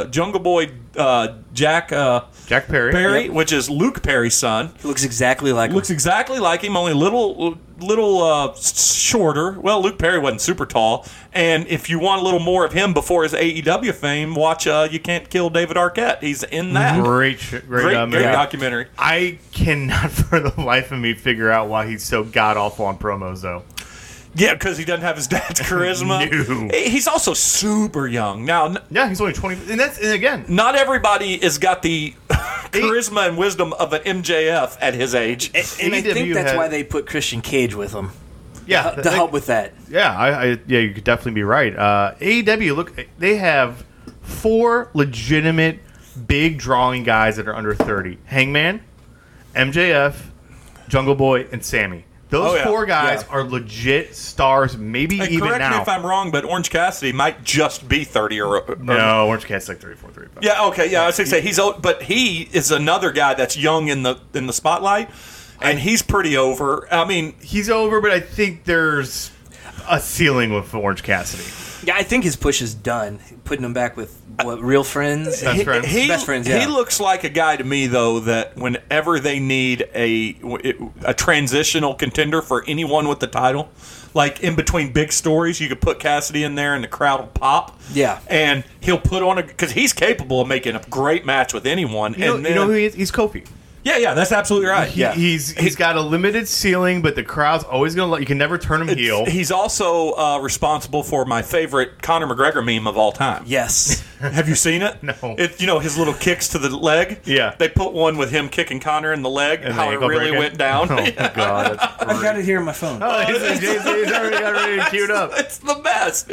Jack Perry, which is Luke Perry's son. He looks exactly like him. Looks exactly like him, only a little shorter. Well, Luke Perry wasn't super tall. And if you want a little more of him before his AEW fame, watch You Can't Kill David Arquette. He's in that. Great documentary. I cannot for the life of me figure out why he's so god-awful on promos, though. Yeah, because he doesn't have his dad's charisma. No. He's also super young. Now, yeah, he's only 20. And again, not everybody has got the charisma and wisdom of an MJF at his age. And I think that's why they put Christian Cage with him. Yeah, to help with that. Yeah, you could definitely be right. AEW, look, they have 4 legitimate big drawing guys that are under 30. Hangman, MJF, Jungle Boy, and Sammy. Those 4 guys are legit stars, maybe and even correct now. me if I'm wrong, but Orange Cassidy might just be 30 or no, Orange Cassidy's like 34, 35. Yeah, okay, yeah, I was going to say he's old, but he is another guy that's young in the spotlight, and he's pretty over. I mean, he's over, but I think there's a ceiling with Orange Cassidy. Yeah, I think his push is done. Putting him back with real friends, best friends. Best friends. Yeah. He looks like a guy to me though that whenever they need a transitional contender for anyone with the title, like in between big stories, you could put Cassidy in there and the crowd will pop. Yeah, and he'll put on because he's capable of making a great match with anyone. You know who he is? He's Kofi. Yeah, that's absolutely right. He's got a limited ceiling, but the crowd's always going to let you can never turn him heel. He's also responsible for my favorite Conor McGregor meme of all time. Yes. Have you seen it? No. His little kicks to the leg? Yeah. They put one with him kicking Conor in the leg, and how it really went down. Oh, my God. That's I've got it here on my phone. Oh, he's already got it ready queued up. It's the best.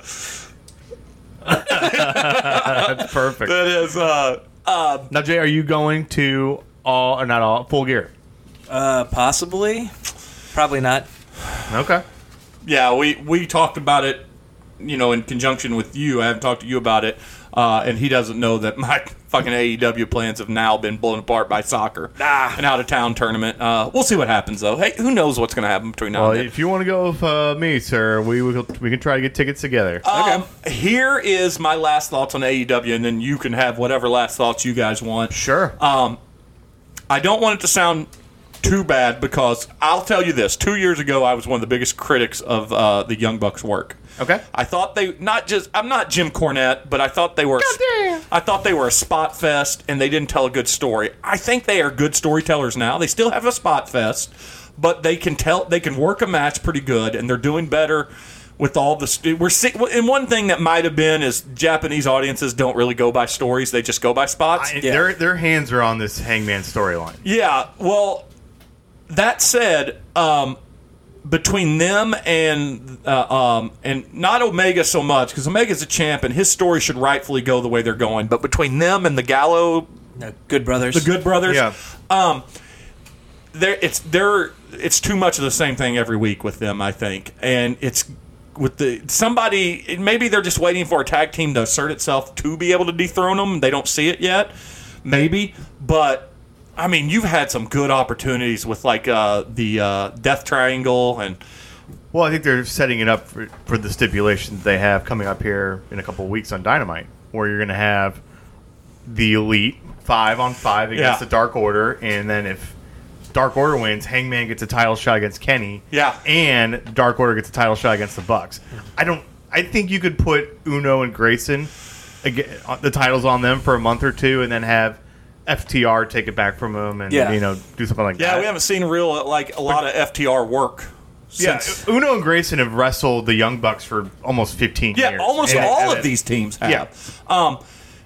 That's perfect. That is. Now, Jay, are you going to all or not all Full Gear? Possibly. Probably not. Okay. Yeah, we talked about it, in conjunction with you. I haven't talked to you about it, and he doesn't know that my fucking AEW plans have now been blown apart by soccer. An out-of-town tournament. We'll see what happens, though. Hey, who knows what's going to happen between now and then. If you want to go with me, sir, we can try to get tickets together. Okay. Here is my last thoughts on AEW, and then you can have whatever last thoughts you guys want. Sure. I don't want it to sound too bad because I'll tell you this. 2 years ago, I was one of the biggest critics of the Young Bucks' work. Okay. I thought I'm not Jim Cornette, but I thought they were a spot fest and they didn't tell a good story. I think they are good storytellers now. They still have a spot fest, but they can work a match pretty good, and they're doing better with all the and one thing that might have been is Japanese audiences don't really go by stories; they just go by spots. Their hands are on this Hangman storyline. Yeah. Well, that said, between them and not Omega so much, because Omega's a champ and his story should rightfully go the way they're going. But between them and the Good Brothers, Yeah. it's too much of the same thing every week with them, I think, and it's with maybe they're just waiting for a tag team to assert itself to be able to dethrone them. They don't see it yet, maybe, but. I mean, you've had some good opportunities with like the Death Triangle and. Well, I think they're setting it up for the stipulations they have coming up here in a couple of weeks on Dynamite, where you're going to have the Elite 5-on-5 against the Dark Order, and then if Dark Order wins, Hangman gets a title shot against Kenny. Yeah. And Dark Order gets a title shot against the Bucks. I think you could put Uno and Grayson, the titles on them for a month or two, and then have FTR take it back from them and do something like that. Yeah, we haven't seen a lot of FTR work. Since. Uno and Grayson have wrestled the Young Bucks for almost 15 years. Yeah, almost all of these teams have. Yeah.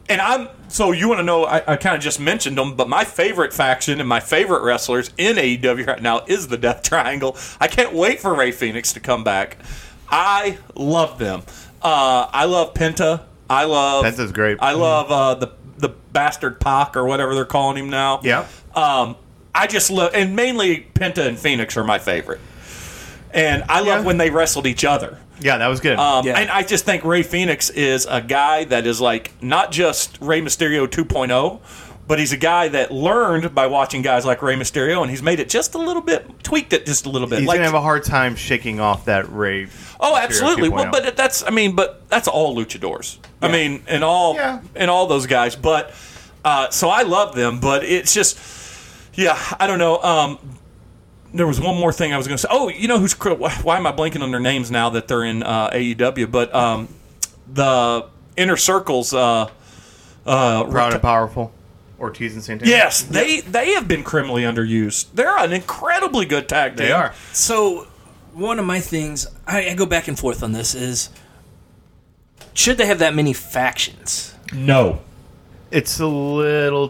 So you want to know, I kind of just mentioned them, but my favorite faction and my favorite wrestlers in AEW right now is the Death Triangle. I can't wait for Rey Fenix to come back. I love them. I love Penta. Penta's great. I love the bastard Pac or whatever they're calling him now. Yeah. I just love, and mainly Penta and Phoenix are my favorite. And I love when they wrestled each other. Yeah, that was good. And I just think Rey Fenix is a guy that is like not just Rey Mysterio 2.0, but he's a guy that learned by watching guys like Rey Mysterio, and he's made it just a little bit, tweaked it just a little bit. He's gonna have a hard time shaking off that Rey. Oh, absolutely. Well, but that's all luchadors. Yeah. I mean, and all those guys. But so I love them, but it's just, I don't know. There was one more thing I was going to say. Oh, you know who's? Why am I blanking on their names now that they're in AEW? But the Inner Circle's Proud and Powerful, Ortiz and Santana. Yes, they have been criminally underused. They're an incredibly good tag team. They are. So one of my things, I go back and forth on this, is should they have that many factions? No. It's a little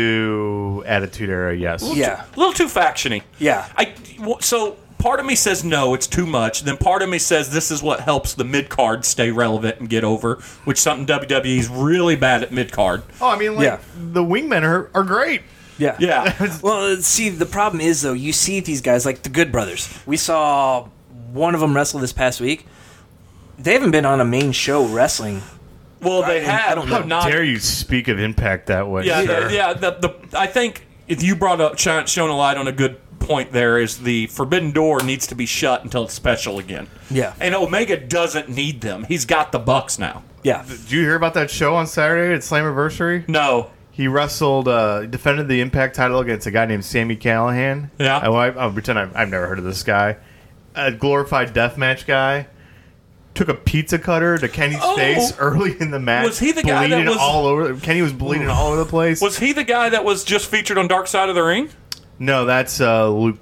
too Attitude Era, yes. A little too factiony. Yeah. So part of me says no, it's too much. Then part of me says this is what helps the mid-card stay relevant and get over, which is something WWE's really bad at mid-card. Oh, I mean, the Wingmen are great. Yeah. Yeah. Well, see, the problem is, though, you see these guys like the Good Brothers. We saw one of them wrestle this past week. They haven't been on a main show wrestling. Well, they have. I don't know. How dare you speak of Impact that way? Yeah, sir. I think if you brought up, shone a light on a good point there, is the Forbidden Door needs to be shut until it's special again. Yeah. And Omega doesn't need them. He's got the Bucks now. Yeah. Did you hear about that show on Saturday at Slammiversary? No. He wrestled, defended the Impact title against a guy named Sami Callihan. Yeah. I'll pretend I've never heard of this guy. A glorified deathmatch guy. Took a pizza cutter to Kenny's face early in the match. Was he the guy that was all over? Kenny was bleeding all over the place. Was he the guy that was just featured on Dark Side of the Ring? No, that's Luke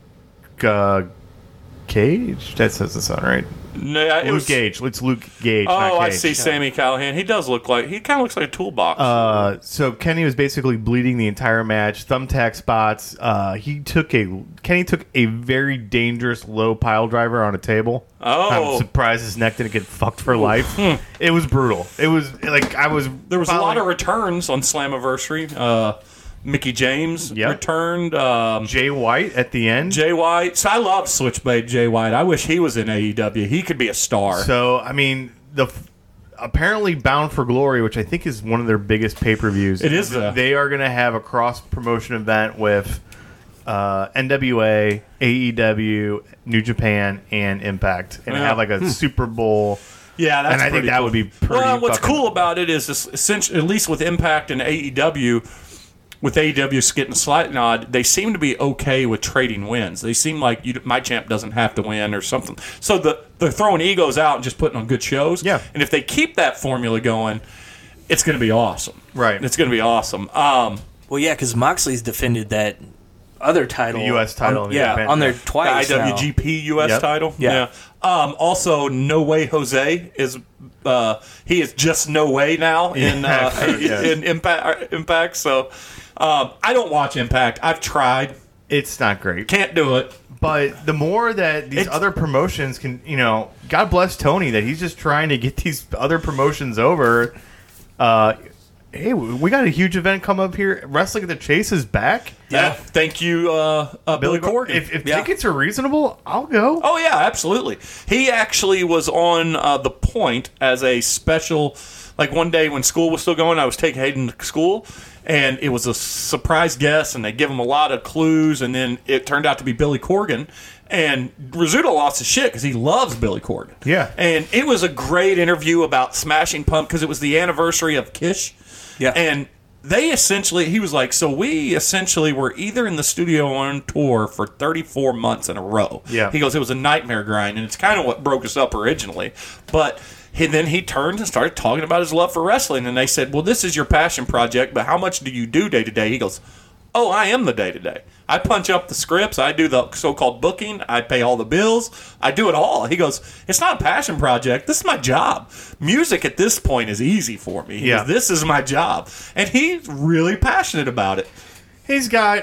Cage. That doesn't sound right. No, Luke Gage. It's Luke Gage. Oh, not Cage. I see. Sami Callihan. He kind of looks like a toolbox. So Kenny was basically bleeding the entire match. Thumbtack spots. Kenny took a very dangerous low pile driver on a table. Oh, I'm surprised his neck didn't get fucked for life. It was brutal. It was like There was a lot of returns on Slammiversary. Mickey James returned. Jay White at the end. Jay White. So I love Switchblade Jay White. I wish he was in AEW. He could be a star. So, I mean, apparently Bound for Glory, which I think is one of their biggest pay-per-views. It is. They are going to have a cross-promotion event with NWA, AEW, New Japan, and Impact. And have like a Super Bowl. Yeah, that's and I think that would be pretty. Well, what's cool about it is essentially, at least with Impact and AEW, with AEW getting a slight nod, they seem to be okay with trading wins. They seem like my champ doesn't have to win or something. So they're throwing egos out and just putting on good shows. Yeah. And if they keep that formula going, it's going to be awesome. Right. It's going to be awesome. Well, yeah, because Moxley's defended that other title. The U.S. title. On there twice the IWGP U.S. title. Yeah. Also, No Way Jose is he is just No Way now in Impact. So I don't watch Impact. I've tried. It's not great. Can't do it. But the more that these other promotions can, God bless Tony that he's just trying to get these other promotions over. Hey, we got a huge event come up here. Wrestling at the Chase is back. Yeah. Thank you, Billy Corgan. If tickets are reasonable, I'll go. Oh, yeah, absolutely. He actually was on The Point as a special, like one day when school was still going, I was taking Hayden to school, and it was a surprise guest, and they give him a lot of clues, and then it turned out to be Billy Corgan. And Rizzuto lost his shit because he loves Billy Corgan. Yeah. And it was a great interview about Smashing Pump because it was the anniversary of Kish. Yeah. And he was like, so we essentially were either in the studio or on tour for 34 months in a row. Yeah. He goes, it was a nightmare grind, and it's kind of what broke us up originally. But then he turned and started talking about his love for wrestling, and they said, well, this is your passion project, but how much do you do day to day? He goes, oh, I am the day to day. I punch up the scripts. I do the so-called booking. I pay all the bills. I do it all. He goes, it's not a passion project. This is my job. Music at this point is easy for me. He goes, this is my job. And he's really passionate about it. He's got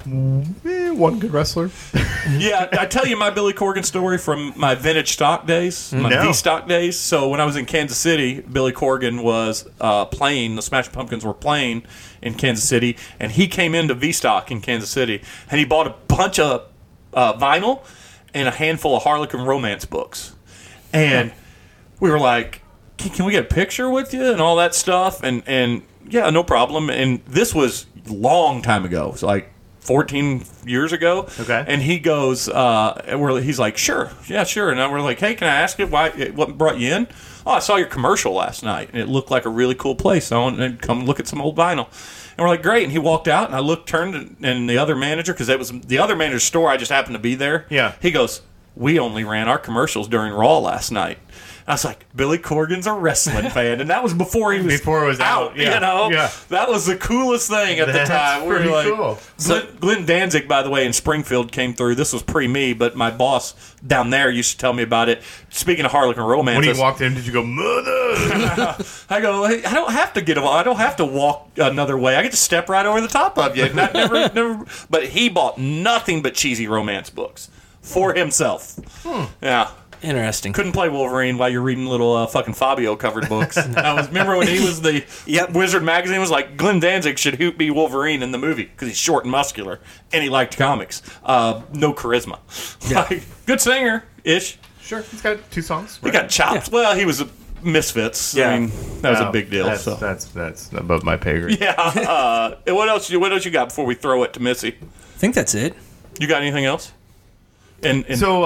one good wrestler. Yeah, I tell you my Billy Corgan story from my vintage stock days, my V-stock days. So when I was in Kansas City, Billy Corgan was playing, the Smashing Pumpkins were playing in Kansas City, and he came into V-stock in Kansas City, and he bought a bunch of vinyl and a handful of Harlequin romance books. And we were like, can we get a picture with you and all that stuff? And yeah, no problem. And this was long time ago. It's like 14 years ago. Okay. And he goes, he's like, sure. Yeah, sure. And we're like, hey, can I ask you what brought you in? Oh, I saw your commercial last night, and it looked like a really cool place. So I want to come look at some old vinyl. And we're like, great. And he walked out, and I turned, and the other manager, because that was the other manager's store, I just happened to be there. Yeah. He goes, we only ran our commercials during Raw last night. I was like, Billy Corgan's a wrestling fan, and that was before he was out. Yeah. Yeah. That was the coolest thing at the time. Pretty cool. Glenn Danzig, by the way, in Springfield came through. This was pre-me, but my boss down there used to tell me about it. Speaking of Harlequin romance, when he walked in, did you go, mother? I go, hey, I don't have to I don't have to walk another way. I get to step right over the top of you. Never. But he bought nothing but cheesy romance books for himself. Yeah. Interesting. Couldn't play Wolverine while you're reading little fucking Fabio covered books. Remember when he was the Wizard magazine was like, Glenn Danzig should be Wolverine in the movie because he's short and muscular and he liked comics. No charisma. Yeah. Good singer ish. Sure, he's got 2 songs. He got chops. Yeah. Well, he was a Misfits. Yeah. I mean, that was a big deal. That's above my pay grade. Yeah. What else you got before we throw it to Missy? I think that's it. You got anything else? So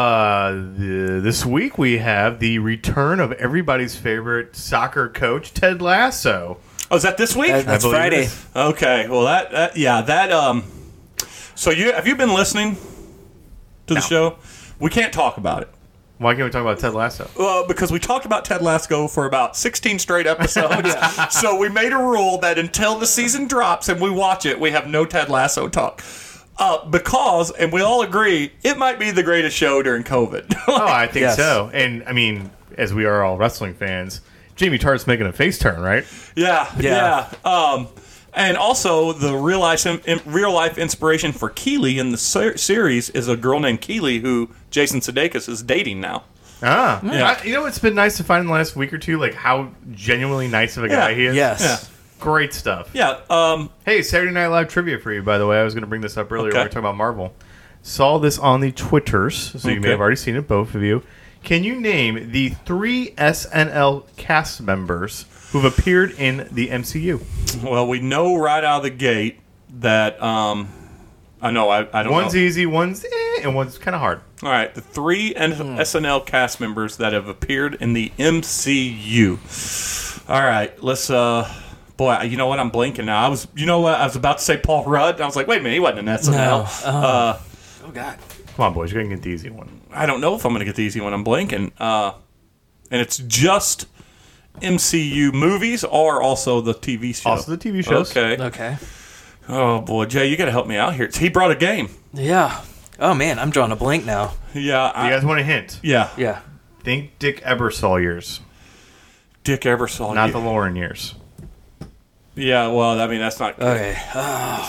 this week we have the return of everybody's favorite soccer coach, Ted Lasso. Oh, is that this week? That's Friday. Okay. Well, that. So have you been listening to the show? We can't talk about it. Why can't we talk about Ted Lasso? Well, because we talked about Ted Lasso for about 16 straight episodes. So we made a rule that until the season drops and we watch it, we have no Ted Lasso talk. Because, and we all agree, it might be the greatest show during COVID. I think so. And, I mean, as we are all wrestling fans, Jamie Tartt's making a face turn, right? Yeah. And also, the real life inspiration for Keeley in the series is a girl named Keeley who Jason Sudeikis is dating now. Yeah. It's been nice to find in the last week or two, like, how genuinely nice of a guy he is. Yes. Yeah. Great stuff. Yeah. Hey, Saturday Night Live trivia for you, by the way. I was going to bring this up earlier when we were talking about Marvel. Saw this on the Twitters, so you may have already seen it, both of you. Can you name the 3 SNL cast members who've appeared in the MCU? Well, we know right out of the gate that I don't know. One's easy, one's and one's kind of hard. All right, the 3 SNL cast members that have appeared in the MCU. All right, let's. Boy, you know what? I'm blanking now. I was about to say Paul Rudd. I was like, wait a minute, he wasn't in SNL. No. Oh God. Come on, boys, you're gonna get the easy one. I don't know if I'm gonna get the easy one. I'm blanking. And it's just MCU movies or also the TV show. Also the TV shows. Okay. Oh boy, Jay, you got to help me out here. He brought a game. Yeah. Oh man, I'm drawing a blank now. Yeah. You guys want a hint? Yeah. Yeah. Think Dick Ebersol years. Dick Ebersol. Not the Lauren years. Yeah, well, I mean, that's not... Okay.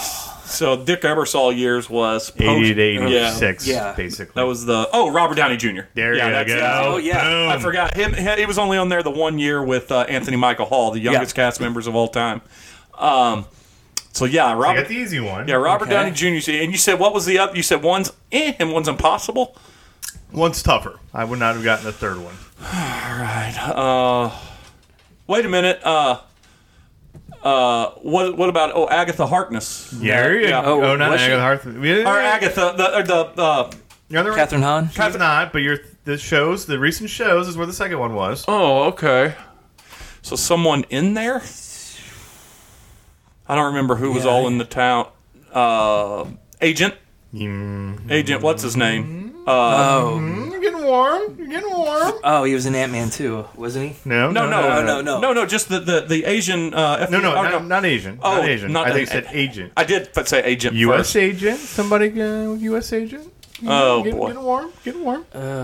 So Dick Ebersol years was 80 to 86, Yeah. basically. That was Robert Downey Jr. There you that's go. it. Oh, yeah. Boom. I forgot him. He was only on there the 1 year with Anthony Michael Hall, the youngest cast members of all time. So yeah, I Robert. got the easy one. Yeah, Robert Okay. Downey Jr. And you said what was the other? You said one's and one's impossible. One's tougher. I would not have gotten the third one. All right. Wait a minute. What about Agatha Harkness? Yeah. Oh, not was she? Agatha Harth. Yeah. Or Agatha You're on the right. Catherine Hahn. Catherine Hahn, but the recent shows is where the second one was. Oh, okay. So someone in there? I don't remember who was Yeah. all in the town. Agent. Agent. What's his name? You're getting warm. You're getting warm. Oh, he was in Ant-Man too, wasn't he? No. No. Just the Asian. Not Asian. Oh, Not Asian. not I think an- said agent. I did say agent U.S. first. agent. Somebody U.S. agent. Oh, Getting boy. warm. Getting warm.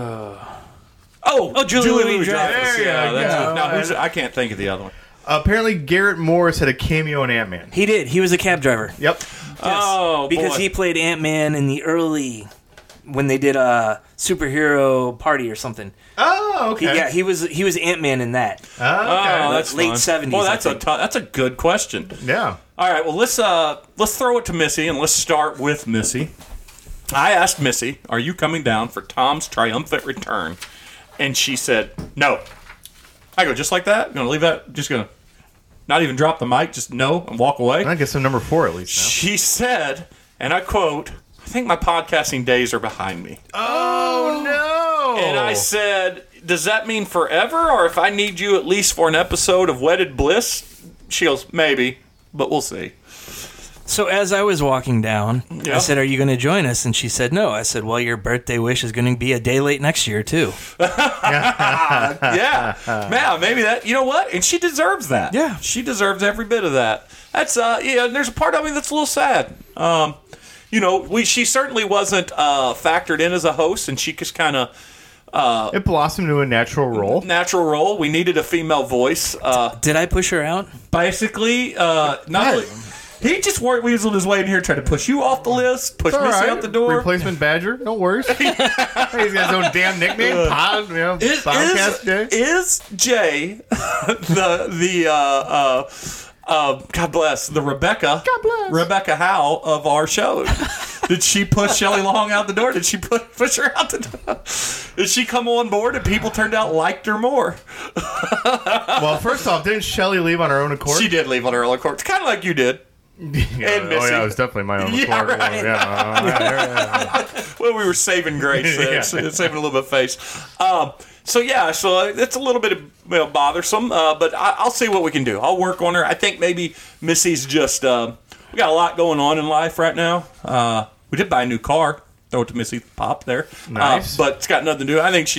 Oh, Julie Louis-Dreyfus. Dreyfus. There Yeah, you that's go. it. Now, I can't think of the other one. Apparently, Garrett Morris had a cameo in Ant-Man. He did. He was a cab driver. Yep. Oh, because boy. he played Ant-Man in the early when they did a superhero party or something. Oh, okay. He was Ant-Man in that. Oh, okay. Oh, that's late fun. 70s, Well, I that's think. that's a good question. Yeah. All right, well let's throw it to Missy and let's start with Missy. I asked Missy, "Are you coming down for Tom's triumphant return?" And she said, "No." I go, "Just like that? Gonna leave that? Just gonna not even drop the mic? Just no and walk away?" I guess I'm number 4 at least now. She said, and I quote, "I think my podcasting days are behind me." Oh no! And I said, "Does that mean forever, or if I need you at least for an episode of Wedded Bliss?" She goes, "Maybe, but we'll see." So as I was walking down, Yeah. I said, "Are you going to join us?" And she said, "No." I said, "Well, your birthday wish is going to be a day late next year too." Yeah, man, maybe that. You know what? And she deserves that. Yeah. she deserves every bit of that. That's yeah. And there's a part of me that's a little sad. She certainly wasn't factored in as a host, and she just kind of It blossomed into a natural role. natural role. We needed a female voice. Did I push her out? Basically, not only. He just weaseled his way in here, trying to push you off the list, push Missy out the door. Replacement Badger. No worries. He's got his own damn nickname. Podcast Jay. Is Jay God bless the Rebecca? God bless. Rebecca Howe of our show. Did she push Shelley Long out the door? Did she push her out the door? Did she come on board and people turned out liked her more? Well, first off, didn't Shelley leave on her own accord? She did leave on her own accord. It's kind of like you did. Yeah, and Missy. oh yeah, it was definitely my own Yeah, accord. right. Yeah. Well, we were saving grace, Yeah. saving a little bit of face. So it's a little bit bothersome, but I'll see what we can do. I'll work on her. I think maybe Missy's just we got a lot going on in life right now. We did buy a new car. Throw it to Missy Pop there. Nice. But it's got nothing to do. I think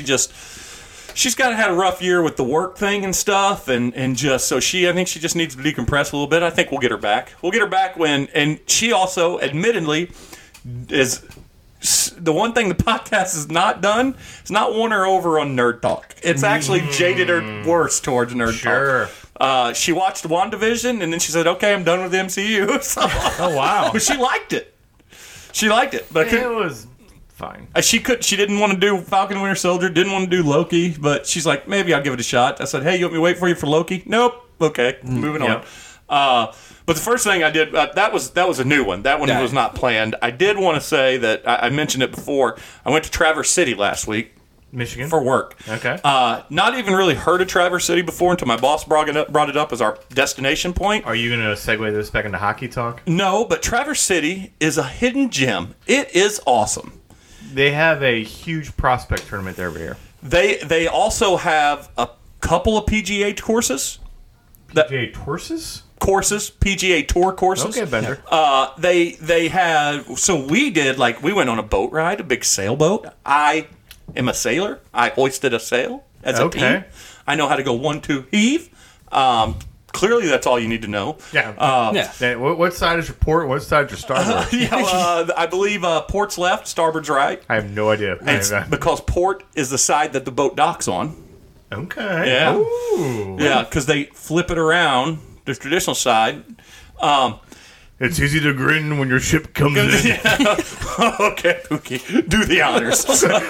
she's kind of had a rough year with the work thing and stuff, and just so I think she just needs to decompress a little bit. I think we'll get her back. We'll get her back and she also, admittedly, is the one thing the podcast has not done is not won her over on Nerd Talk. It's actually jaded her worse towards Nerd Sure. Talk. She watched WandaVision and then she said, "Okay, I'm done with the MCU." So, Oh wow. but she liked it. She liked it, but I It couldn't. was fine. She didn't want to do Falcon and Winter Soldier, didn't want to do Loki, but she's like, maybe I'll give it a shot. I said, "Hey, you want me to wait for you for Loki?" "Nope." "Okay, moving on." But the first thing I did, that was a new one. That one was not planned. I did want to say that I mentioned it before. I went to Traverse City last week Michigan. for work. Okay. Not even really heard of Traverse City before until my boss brought it up as our destination point. Are you going to segue this back into hockey talk? No, but Traverse City is a hidden gem. It is awesome. They have a huge prospect tournament there every year. They also have a couple of PGA courses. PGA Tourses? PGA Tour courses. Okay, Bender. They had, so we went on a boat ride, a big sailboat. I am a sailor. I hoisted a sail as a team. I know how to go 1-2 heave. Clearly, that's all you need to know. Yeah. Yeah. What side is your port? What side is your starboard? I believe port's left, starboard's right. I have no idea. It's because port is the side that the boat docks on. Okay. Yeah. Ooh. Yeah, because they flip it around, the traditional side. It's easy to grin when your ship comes in. Okay, Pookie, do the honors.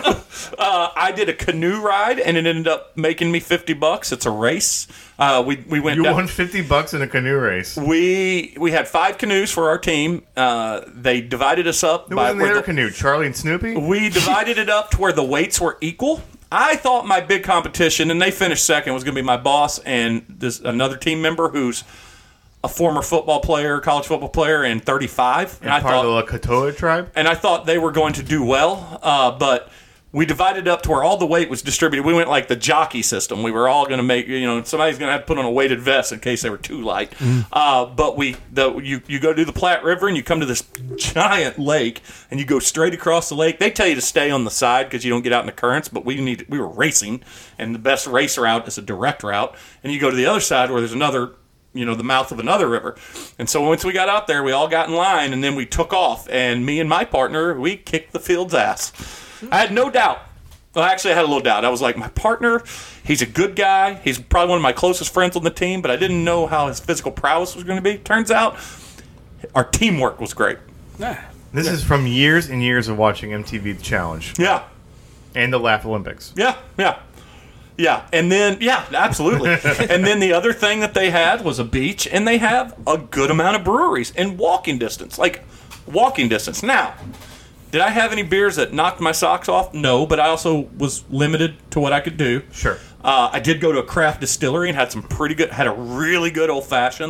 I did a canoe ride, and it ended up making me $50. It's a race. We went. You down. won $50 in a canoe race. We had 5 canoes for our team. They divided us up. Who was in the other canoe? Charlie and Snoopy? We divided it up to where the weights were equal. I thought my big competition, and they finished second, was going to be my boss and another team member who's a former football player, college football player, and 35. And part of the Lakota tribe? And I thought they were going to do well, but we divided up to where all the weight was distributed. We went like the jockey system. We were all going to make, somebody's going to have to put on a weighted vest in case they were too light. But you go to the Platte River and you come to this giant lake and you go straight across the lake. They tell you to stay on the side because you don't get out in the currents, but we were racing, and the best race route is a direct route. And you go to the other side where there's another, the mouth of another river. And so once we got out there, we all got in line, and then we took off. And me and my partner, we kicked the field's ass. I had no doubt. Well, actually, I had a little doubt. I was like, my partner, he's a good guy. He's probably one of my closest friends on the team, but I didn't know how his physical prowess was going to be. Turns out, our teamwork was great. This is from years and years of watching MTV The Challenge. Yeah. And the Laugh Olympics. Yeah. And then, absolutely. And then the other thing that they had was a beach, and they have a good amount of breweries in walking distance. Now, did I have any beers that knocked my socks off? No, but I also was limited to what I could do. Sure. I did go to a craft distillery and had a really good old-fashioned,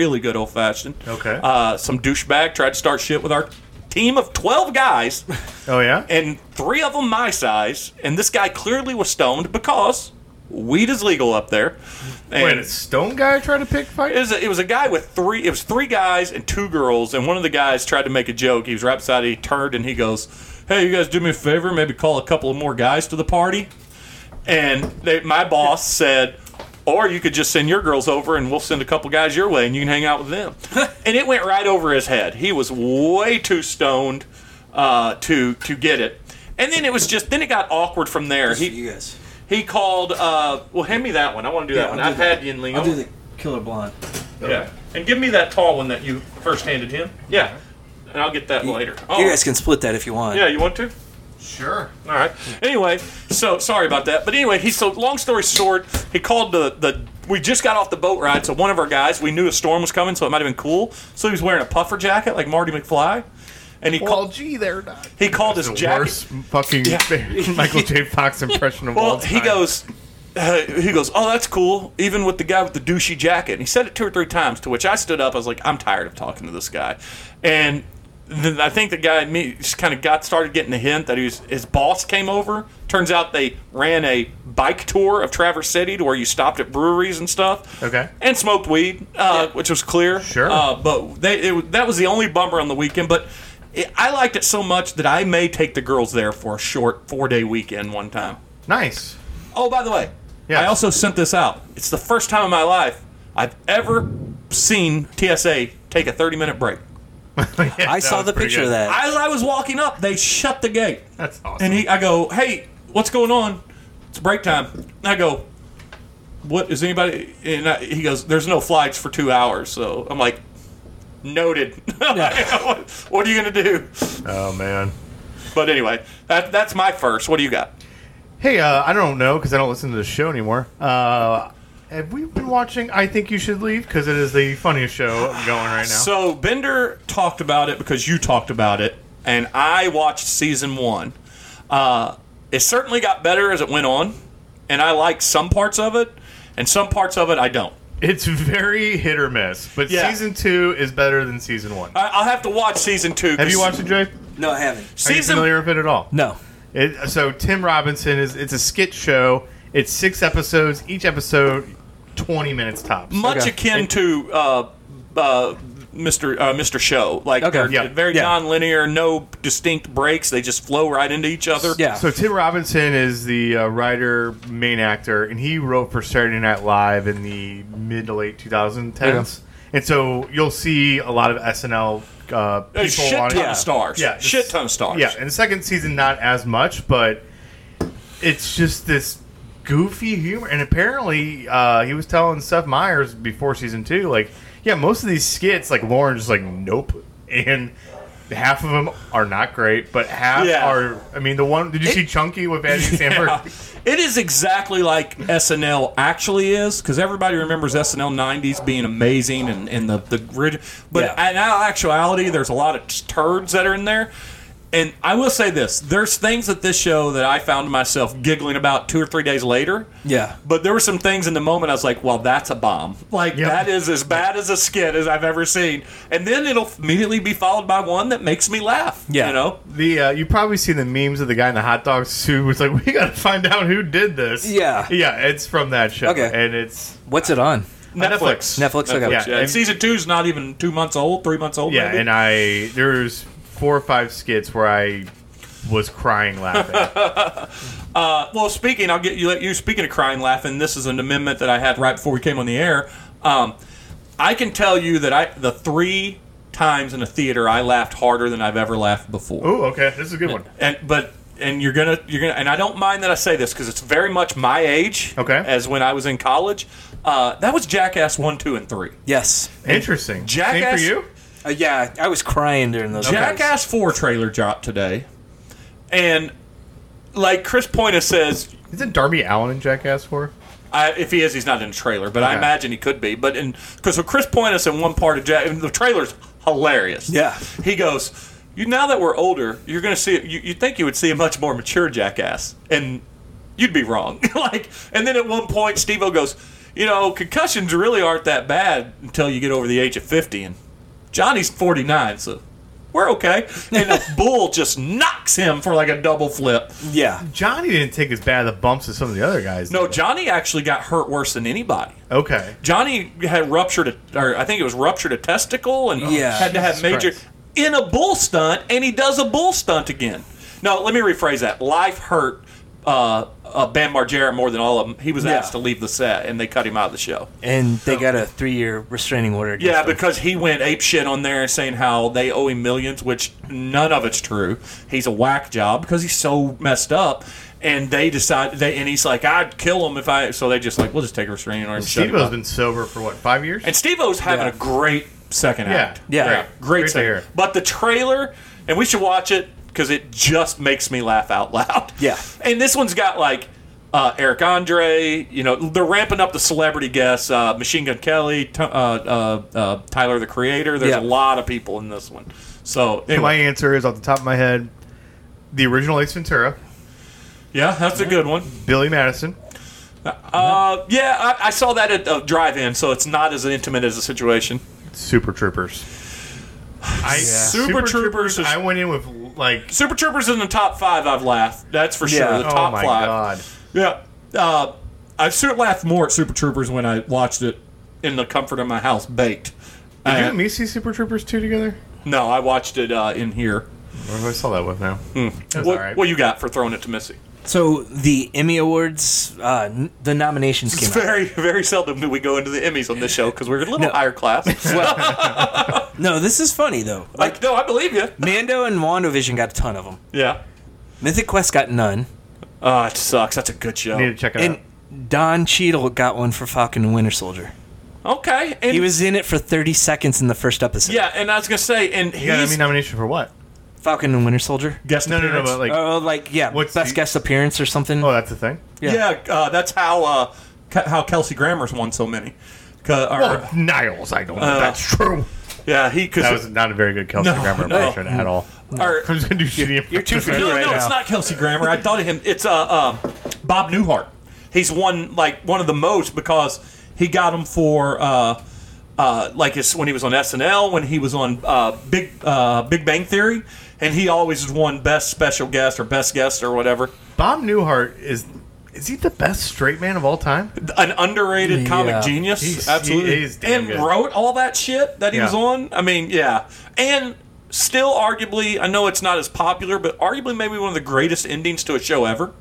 Okay. Some douchebag tried to start shit with our team of 12 guys. Oh, yeah? And 3 of them my size. And this guy clearly was stoned because weed is legal up there. And wait, a stone guy tried to pick fight? It was a guy with 3. It was 3 guys and 2 girls. And one of the guys tried to make a joke. He was right beside it. He turned and he goes, "Hey, you guys do me a favor? Maybe call a couple of more guys to the party." And my boss said, "Or you could just send your girls over and we'll send a couple guys your way and you can hang out with them." And it went right over his head. He was way too stoned to get it. And then then it got awkward from there. You guys. He called, hand me that one. I want to do that one. I've had Yinling. I'll do the Killer Blonde. Yeah. And give me that tall one that you first handed him. Yeah. And I'll get that later. You guys can split that if you want. Yeah, you want to? Sure. All right. Anyway, so sorry about that. But anyway, long story short, he called we just got off the boat ride, so one of our guys, we knew a storm was coming, so it might have been cool. So he was wearing a puffer jacket like Marty McFly. And he called his jacket. Worst fucking Michael J. Fox impression of all time. He goes, "Oh, that's cool, even with the guy with the douchey jacket." And he said it 2 or 3 times, to which I stood up. I was like, I'm tired of talking to this guy. And then I think the guy just kind of started getting the hint that his boss came over. Turns out they ran a bike tour of Traverse City to where you stopped at breweries and stuff. Okay. And smoked weed, which was clear. Sure. But that was the only bummer on the weekend. But I liked it so much that I may take the girls there for a short 4-day weekend one time. Nice. Oh, by the way, yes. I also sent this out. It's the first time in my life I've ever seen TSA take a 30-minute break. I saw the picture of that. As I was walking up, they shut the gate. That's awesome. And I go, "Hey, what's going on?" "It's break time." And I go, "What is anybody?" And he goes, "There's no flights for 2 hours." So I'm like, noted. What are you going to do? Oh, man. But anyway, that's my first. What do you got? Hey, I don't know because I don't listen to the show anymore. Have we been watching I Think You Should Leave? Because it is the funniest show going right now. So Bender talked about it because you talked about it, and I watched season 1. It certainly got better as it went on, and I like some parts of it, and some parts of it I don't. It's very hit or miss, but season 2 is better than season 1. I'll have to watch season 2. Have you watched it, Jay? No, I haven't. Are you familiar with it at all? No. So Tim Robinson it's a skit show. It's 6 episodes. Each episode 20 minutes tops. Much akin to Mr. Show. Like very non-linear, no distinct breaks. They just flow right into each other. Yeah. So Tim Robinson is the writer, main actor, and he wrote for Saturday Night Live in the mid to late 2010s. Yeah. And so you'll see a lot of SNL people shit on ton of stars. Yeah, shit ton of stars. Yeah, in the second season, not as much, but it's just this goofy humor. And apparently, he was telling Seth Meyers before season 2, like, Yeah, most of these skits, like Lauren's just like, nope. And half of them are not great, but half are. I mean, the one. Did you see Chunky with Andy Samberg? It is exactly like SNL actually is, because everybody remembers SNL 90s being amazing and the grid. But in actuality, there's a lot of turds that are in there. And I will say this. There's things at this show that I found myself giggling about 2 or 3 days later. Yeah. But there were some things in the moment I was like, well, that's a bomb. Like, that is as bad as a skit as I've ever seen. And then it'll immediately be followed by one that makes me laugh. Yeah. You know? You probably seen the memes of the guy in the hot dog suit was like, we got to find out who did this. Yeah. Yeah, it's from that show. Okay. And it's... What's it on? Netflix. Okay. Yeah. And season 2's not even 2 months old, 3 months old. Yeah, maybe. and there's 4 or 5 skits where I was crying laughing. Well, speaking of crying laughing, this is an amendment that I had right before we came on the air. I can tell you that the 3 times in a theater I laughed harder than I've ever laughed before. Oh, okay, this is a good one. And you're gonna, and I don't mind that I say this because it's very much my age. Okay. As when I was in college, that was Jackass 1, 2, and 3. Yes. Interesting. Jackass- Same for you? Yeah, I was crying during those. Jackass 4 trailer dropped today, and like Chris Pointa says, Isn't Darby Allin in Jackass 4? if he is, he's not in the trailer, but I Okay. imagine he could be. But because Chris Pointa in one part of the trailer's hilarious. Yeah. He goes, now that we're older, you're going to see. You think you would see a much more mature Jackass, and you'd be wrong. And then at one point, Steve-O goes, concussions really aren't that bad until you get over the age of 50, and Johnny's 49, so we're okay. And the bull just knocks him for like a double flip. Yeah. Johnny didn't take as bad of the bumps as some of the other guys. No, did. Johnny actually got hurt worse than anybody. Okay. Johnny had ruptured a testicle and had to have Jesus major Christ. in a bull stunt, and he does a bull stunt again. No, let me rephrase that. Life hurt Bam Margera more than all of them. He was asked to leave the set, and they cut him out of the show. And they got a 3-year restraining order against Yeah, him. because he went apeshit on there saying how they owe him millions, which none of it's true. He's a whack job because he's so messed up. And they decide, and he's like, I'd kill him if I. So they just like, we'll just take a restraining order and shut him Steve-O's up. been sober for what, 5 years? And Steve-O's having a great second act. Yeah. Great to second. hear. But the trailer, and we should watch it because it just makes me laugh out loud. Yeah. And this one's got like Eric Andre. They're ramping up the celebrity guests. Machine Gun Kelly, Tyler the Creator. There's a lot of people in this one. So My anyway, answer is, off the top of my head, the original Ace Ventura, yeah, that's a good one. Billy Madison. I saw that at a drive-in, so it's not as intimate as a situation. Super Troopers. Super Troopers is- I went in with like. Super Troopers in the top 5. I've laughed. That's for sure. The top oh my 5. god. Yeah. I sure laughed more at Super Troopers when I watched it in the comfort of my house, baked. Did you and me see Super Troopers 2 together? No, I watched it in here. Where I saw that with now. That was What, all right. what you got for throwing it to Missy? So the Emmy Awards, the nominations It's came out. very, very seldom do we go into the Emmys on this show because we're a little higher class. No, this is funny though. No, I believe you. Mando and WandaVision got a ton of them. Yeah. Mythic Quest got none. Oh, it sucks. That's a good show. Need to check it And out. Don Cheadle got one for Falcon and Winter Soldier. Okay. And He was in it for 30 seconds in the first episode. Yeah, and I was gonna say, and You got an he's Emmy nomination for what? Falcon and Winter Soldier. guest No, appearance. but like. What's best the- guest appearance or something. Oh, that's the thing? That's how Kelsey Grammer's won so many. Well, Niles, I don't know if that's true. Yeah, That was not a very good Kelsey Grammer impression at all. Or, I'm just going to do shitty You're too impressions. familiar right no, now. it's not Kelsey Grammer. I thought of him. It's Bob Newhart. He's won like one of the most because he got him for when he was on SNL, when he was on Big Bang Theory, and he always won best special guest or best guest or whatever. Bob Newhart is he the best straight man of all time? An underrated comic Yeah. genius, absolutely, he is damn and good. wrote all that shit that he was Yeah. on. I mean, yeah, and still arguably, I know it's not as popular, but arguably maybe one of the greatest endings to a show ever.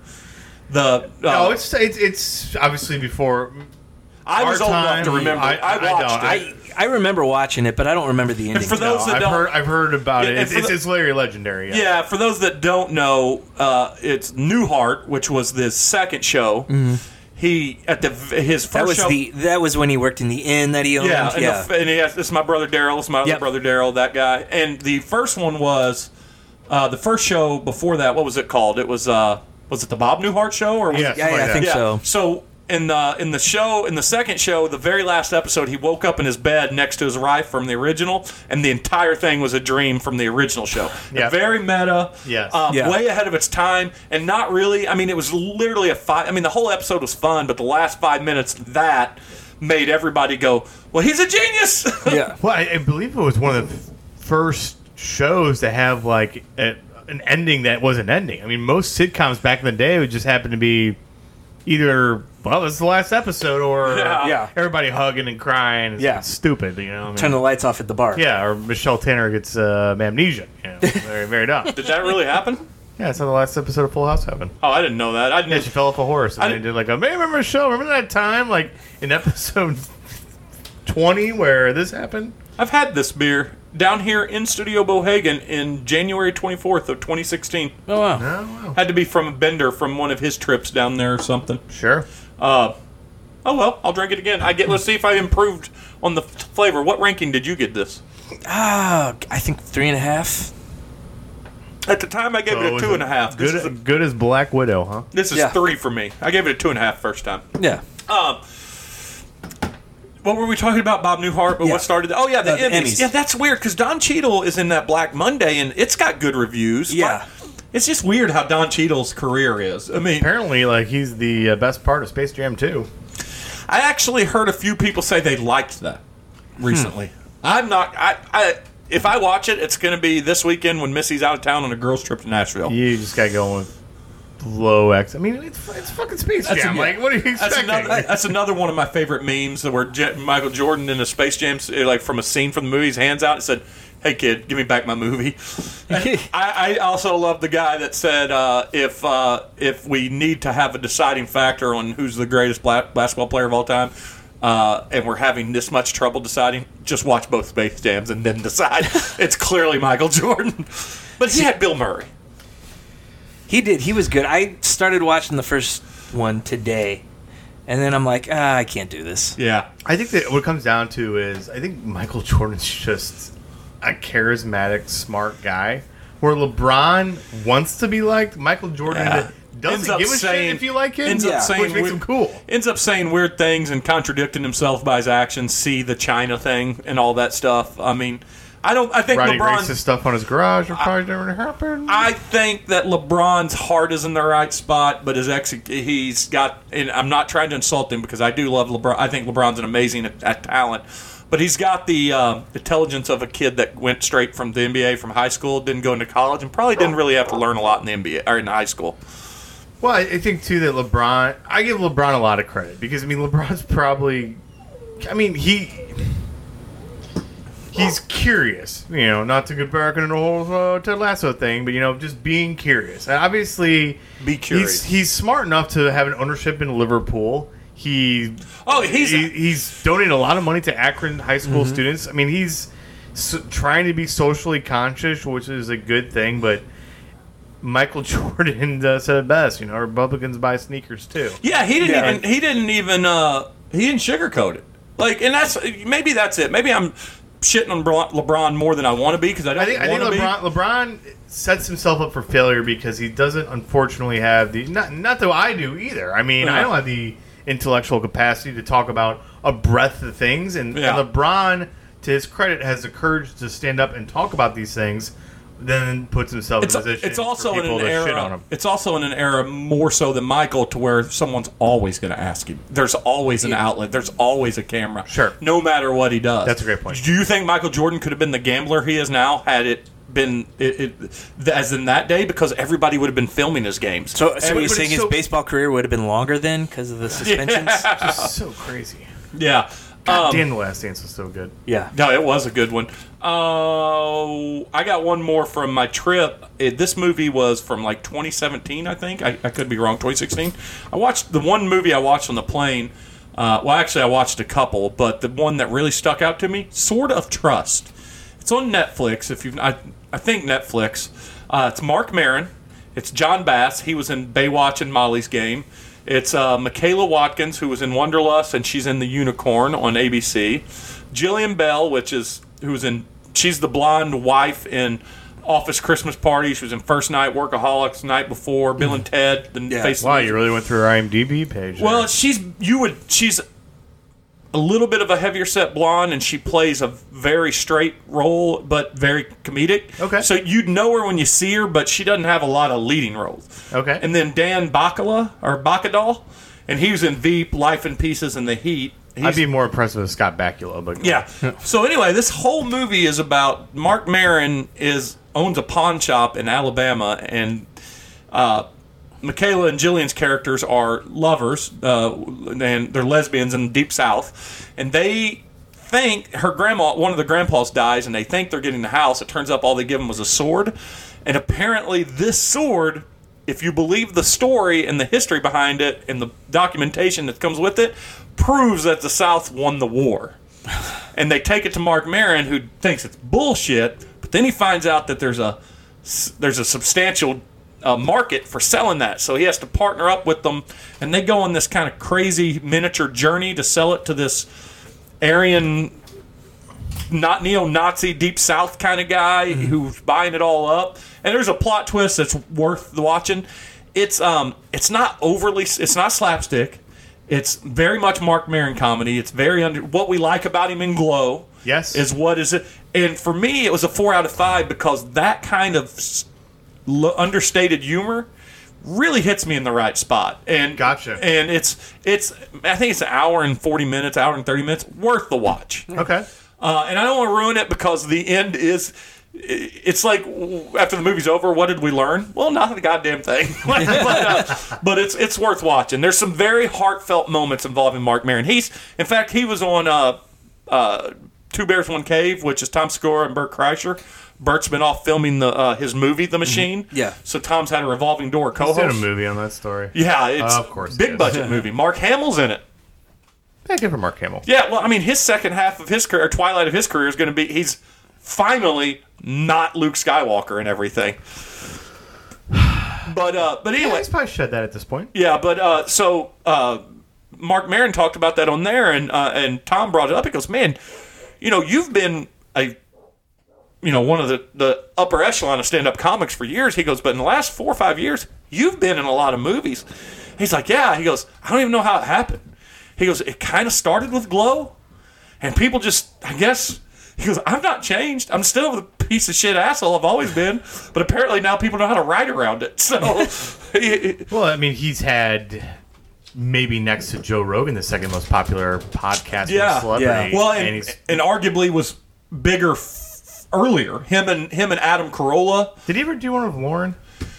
No, it's obviously before. I was our old enough time, to remember. I it. I watched don't. it. I remember watching it, but I don't remember the ending. for those that don't, I've heard about Yeah, it. and for It's literally legendary. yeah, for those that don't know, it's Newhart, which was the second show. Mm-hmm. he at his first That was show. that was when he worked in the inn that he owned. Yeah, and he has, this is my brother Daryl. This is my other brother Daryl, that guy. And the first one was the first show before that. What was it called? It was it the Bob Newhart show or was Yeah, it? Yeah, I think so. So in the second show, the very last episode, he woke up in his bed next to his wife from the original, and the entire thing was a dream from the original show. Yeah. Very meta. Yes. Way ahead of its time, and not really. I mean, it was literally the whole episode was fun, but the last 5 minutes that made everybody go, "Well, he's a genius." Yeah. Well, I believe it was one of the first shows to have like an ending that wasn't ending. I mean, most sitcoms back in the day would just happen to be either, well, this is the last episode, or Yeah. everybody hugging and crying. It's stupid, you know. I mean, Turn the lights off at the bar. yeah, or Michelle Tanner gets amnesia. You know, very, very dumb. Did that really happen? Yeah, that's how the last episode of Full House happened. Oh, I didn't know that. I Yeah, didn't. she fell off a horse, and I they didn't- did like remember Michelle? Remember that time, like in episode 20, where this happened? I've had this beer down here in Studio Bohagen in January 24th of 2016. Oh wow. Oh, wow. Had to be from a Bender from one of his trips down there or something. Sure. Oh well, I'll drink it again. Let's see if I improved on the flavor. What ranking did you get this? I think 3.5. At the time, I gave it a was 2.5. Good as Black Widow, huh? This is Yeah. 3 for me. I gave it a 2.5 first time. Yeah. What were we talking about, Bob Newhart? But Yeah. what started? Oh yeah, the The Emmys. Emmys. Yeah, that's weird because Don Cheadle is in that Black Monday, and it's got good reviews. Yeah. It's just weird how Don Cheadle's career is. I mean, Apparently, like he's the best part of Space Jam 2. I actually heard a few people say they liked that recently. I'm not. If I watch it, it's going to be this weekend when Missy's out of town on a girls' trip to Nashville. You just got going with low X. I mean, it's fucking Space Jam. Like, what are you expecting? That's another one of my favorite memes where Michael Jordan in a Space Jam, like from a scene from the movie, his hands out and said, "Hey kid, give me back my movie." And I also love the guy that said, "If we need to have a deciding factor on who's the greatest basketball player of all time, and we're having this much trouble deciding, just watch both Space Jams and then decide." It's clearly Michael Jordan, but he had Bill Murray. He did. He was good. I started watching the first one today, and then I'm like, I can't do this. Yeah. I think that what it comes down to is I think Michael Jordan's just a charismatic, smart guy. Where LeBron wants to be liked, Michael Jordan Ends doesn't up give a saying- shit if you like him. ends up saying which makes weird- him cool. Ends up saying weird things and contradicting himself by his actions. See the China thing and all that stuff. I mean, I think Writing LeBron. racist stuff on his garage would probably never happen. I think that LeBron's heart is in the right spot, but he's got. And I'm not trying to insult him because I do love LeBron. I think LeBron's an amazing at talent, but he's got the intelligence of a kid that went straight from the NBA from high school, didn't go into college, and probably didn't really have to learn a lot in the NBA or in high school. Well, I think too that LeBron. I give LeBron a lot of credit because I mean LeBron's probably. I mean he's curious, you know, not to get back into the whole Ted Lasso thing, but you know, just being curious. And obviously, Be curious. He's smart enough to have an ownership in Liverpool. He's donating a lot of money to Akron high school students. I mean, he's trying to be socially conscious, which is a good thing. But Michael Jordan said it best. You know, Republicans buy sneakers too. Yeah, he didn't even sugarcoat it. Like, and maybe that's it. Maybe I'm shitting on LeBron more than I want to be because I think LeBron sets himself up for failure because he doesn't unfortunately have the not that I do either. I mean, I don't have the intellectual capacity to talk about a breadth of things, and LeBron, to his credit, has the courage to stand up and talk about these things. Then puts himself in a position. It's also for in people an to era. shit on him. It's also in an era more so than Michael, to where someone's always going to ask him. There's always an outlet. There's always a camera. Sure. No matter what he does. That's a great point. Do you think Michael Jordan could have been the gambler he is now had it been as in that day? Because everybody would have been filming his games. So you're saying his so- baseball career would have been longer then because of the suspensions? Just so crazy. Yeah. God damn, The Last Dance was so good. Yeah. No, it was a good one. I got one more from my trip. This movie was from like 2017, I think. I could be wrong, 2016. I watched the one movie I watched on the plane. Well, actually, I watched a couple, but the one that really stuck out to me, Sword of Trust. It's on Netflix. I think Netflix. It's Mark Maron. It's John Bass. He was in Baywatch and Molly's Game. It's Michaela Watkins, who was in Wanderlust, and she's in The Unicorn on ABC. Jillian Bell, she's the blonde wife in Office Christmas Party. She was in First Night, Workaholics, Night Before, Bill and Ted. Wow, you really went through her IMDb page. Well, she's a little bit of a heavier set blonde, and she plays a very straight role, but very comedic. Okay. So you'd know her when you see her, but she doesn't have a lot of leading roles. Okay. And then Dan Bacadal, and he was in Veep, Life in Pieces, and The Heat. I'd be more impressed with Scott Bakula, but Yeah. So anyway, this whole movie is about Mark Maron owns a pawn shop in Alabama, and Michaela and Jillian's characters are lovers, and they're lesbians in the Deep South, and they think one of the grandpas dies, and they think they're getting the house. It turns out all they give them was a sword, and apparently this sword, if you believe the story and the history behind it and the documentation that comes with it, proves that the South won the war. And they take it to Mark Maron, who thinks it's bullshit, but then he finds out that there's a substantial market for selling that, so he has to partner up with them, and they go on this kind of crazy miniature journey to sell it to this Aryan, not neo-Nazi Deep South kind of guy who's buying it all up. And there's a plot twist that's worth watching. It's not slapstick. It's very much Mark Maron comedy. It's very what we like about him in Glow. Yes, is what is it? And for me, it was a 4 out of 5 because that kind of understated humor really hits me in the right spot. And gotcha. And it's I think it's an hour and 40 minutes, hour and 30 minutes worth the watch. Okay. And I don't want to ruin it because the end is. It's like after the movie's over, what did we learn? Well, not the goddamn thing. But it's worth watching. There's some very heartfelt moments involving Mark Maron. He was on Two Bears, One Cave, which is Tom Segura and Bert Kreischer. Bert's been off filming his movie, The Machine. Yeah. So Tom's had a revolving door co-host. He's did a movie on that story. Yeah, it's of course, big budget movie. Mark Hamill's in it. Thank you for Mark Hamill. Yeah, well, I mean, his second half of his career, twilight of his career, is going to be he's finally not Luke Skywalker and everything. But anyway, Yeah, he's probably shed that at this point. yeah. But so Mark Maron talked about that on there, and Tom brought it up. He goes, "Man, you've been one of the upper echelon of stand-up comics for years." He goes, "But in the last 4 or 5 years, you've been in a lot of movies." He's like, "Yeah." He goes, "I don't even know how it happened." He goes, "It kind of started with Glow, and people just, I guess." He goes, "I've not changed. I'm still the piece of shit asshole I've always been, but apparently now people know how to write around it." So, well, I mean, he's had maybe next to Joe Rogan the second most popular podcast celebrity. Yeah. Well, and arguably was bigger earlier. Him and Adam Carolla. Did he ever do one with Lauren?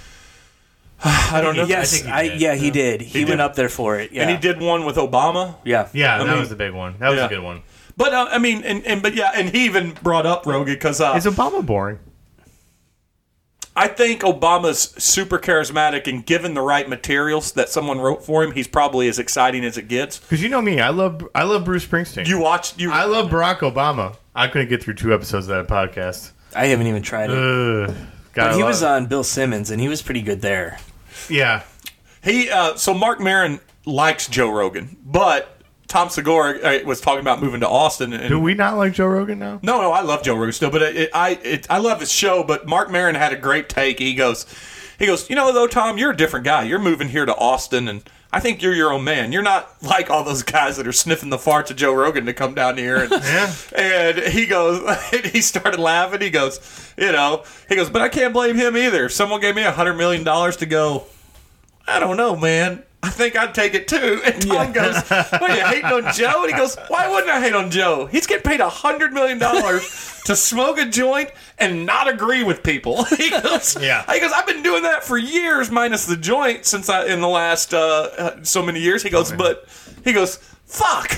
I don't know. Yes, he did. He went up there for it. Yeah. And he did one with Obama. Yeah. Yeah, that was the big one. That was a good one. But I mean, and he even brought up Rogan because is Obama boring? I think Obama's super charismatic, and given the right materials that someone wrote for him, he's probably as exciting as it gets. Because you know me, I love Bruce Springsteen. I love Barack Obama. I couldn't get through 2 episodes of that podcast. I haven't even tried it. But he was on Bill Simmons, and he was pretty good there. Yeah. So Mark Maron likes Joe Rogan, but Tom Segura was talking about moving to Austin. And, do we not like Joe Rogan now? No, I love Joe Rogan still, but I love his show. But Mark Maron had a great take. He goes, though, Tom, you're a different guy. You're moving here to Austin, and I think you're your own man. You're not like all those guys that are sniffing the farts of Joe Rogan to come down here. And, and he goes, and he started laughing. He goes, but I can't blame him either. If someone gave me $100 million to go, I don't know, man, I think I'd take it too. And Tom goes, what are you hating on Joe? And he goes, why wouldn't I hate on Joe? He's getting paid $100 million to smoke a joint and not agree with people. He goes, I've been doing that for years, minus the joint, in the last so many years. He goes, fuck.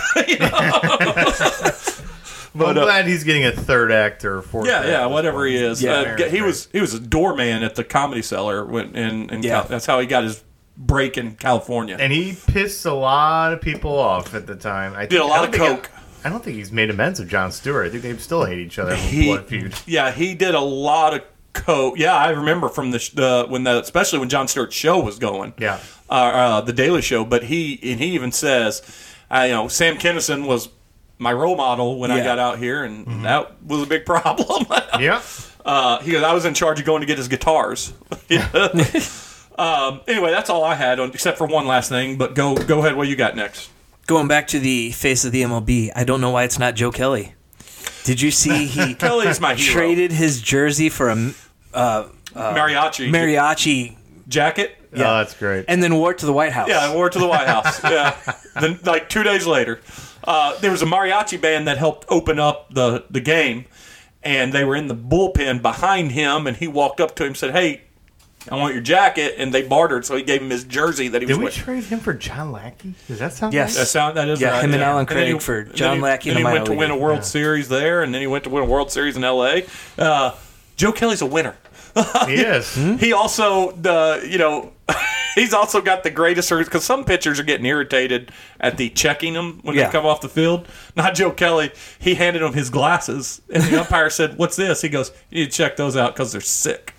But I'm glad he's getting a third act or fourth act. Yeah, whatever he is. Yeah. He was a doorman at the Comedy Cellar, that's how he got his break in California. And he pissed a lot of people off at the time. Did a lot of coke. I don't think he's made amends with Jon Stewart. I think they still hate each other. Blood feud. Yeah, he did a lot of coach. Yeah, I remember from especially when Jon Stewart's show was going. Yeah. The Daily Show. But he even says, Sam Kinison was my role model when I got out here, and that was a big problem. Yeah. He goes, I was in charge of going to get his guitars. Anyway, that's all I had, except for one last thing. But go ahead. What you got next? Going back to the face of the MLB, I don't know why it's not Joe Kelly. Did you see he Kelly's my hero. traded his jersey for a mariachi jacket? Yeah, that's great. And then wore it to the White House. Yeah, I wore it to the White House. Yeah. Then, like 2 days later, there was a mariachi band that helped open up the game, and they were in the bullpen behind him, and he walked up to him and said, hey, I want your jacket, and they bartered, so he gave him his jersey that he was wearing. Did we trade him for John Lackey? Does that sound Yes. right? That is yeah, right. him and Alan then Craig for John Lackey in the Then he went to minor win a league. World Series there, and then he went to win a World Series in L.A. Joe Kelly's a winner. He is. He also, he's also got the greatest, because some pitchers are getting irritated at the checking them when they come off the field. Not Joe Kelly. He handed him his glasses, and the umpire said, what's this? He goes, you need to check those out because they're sick.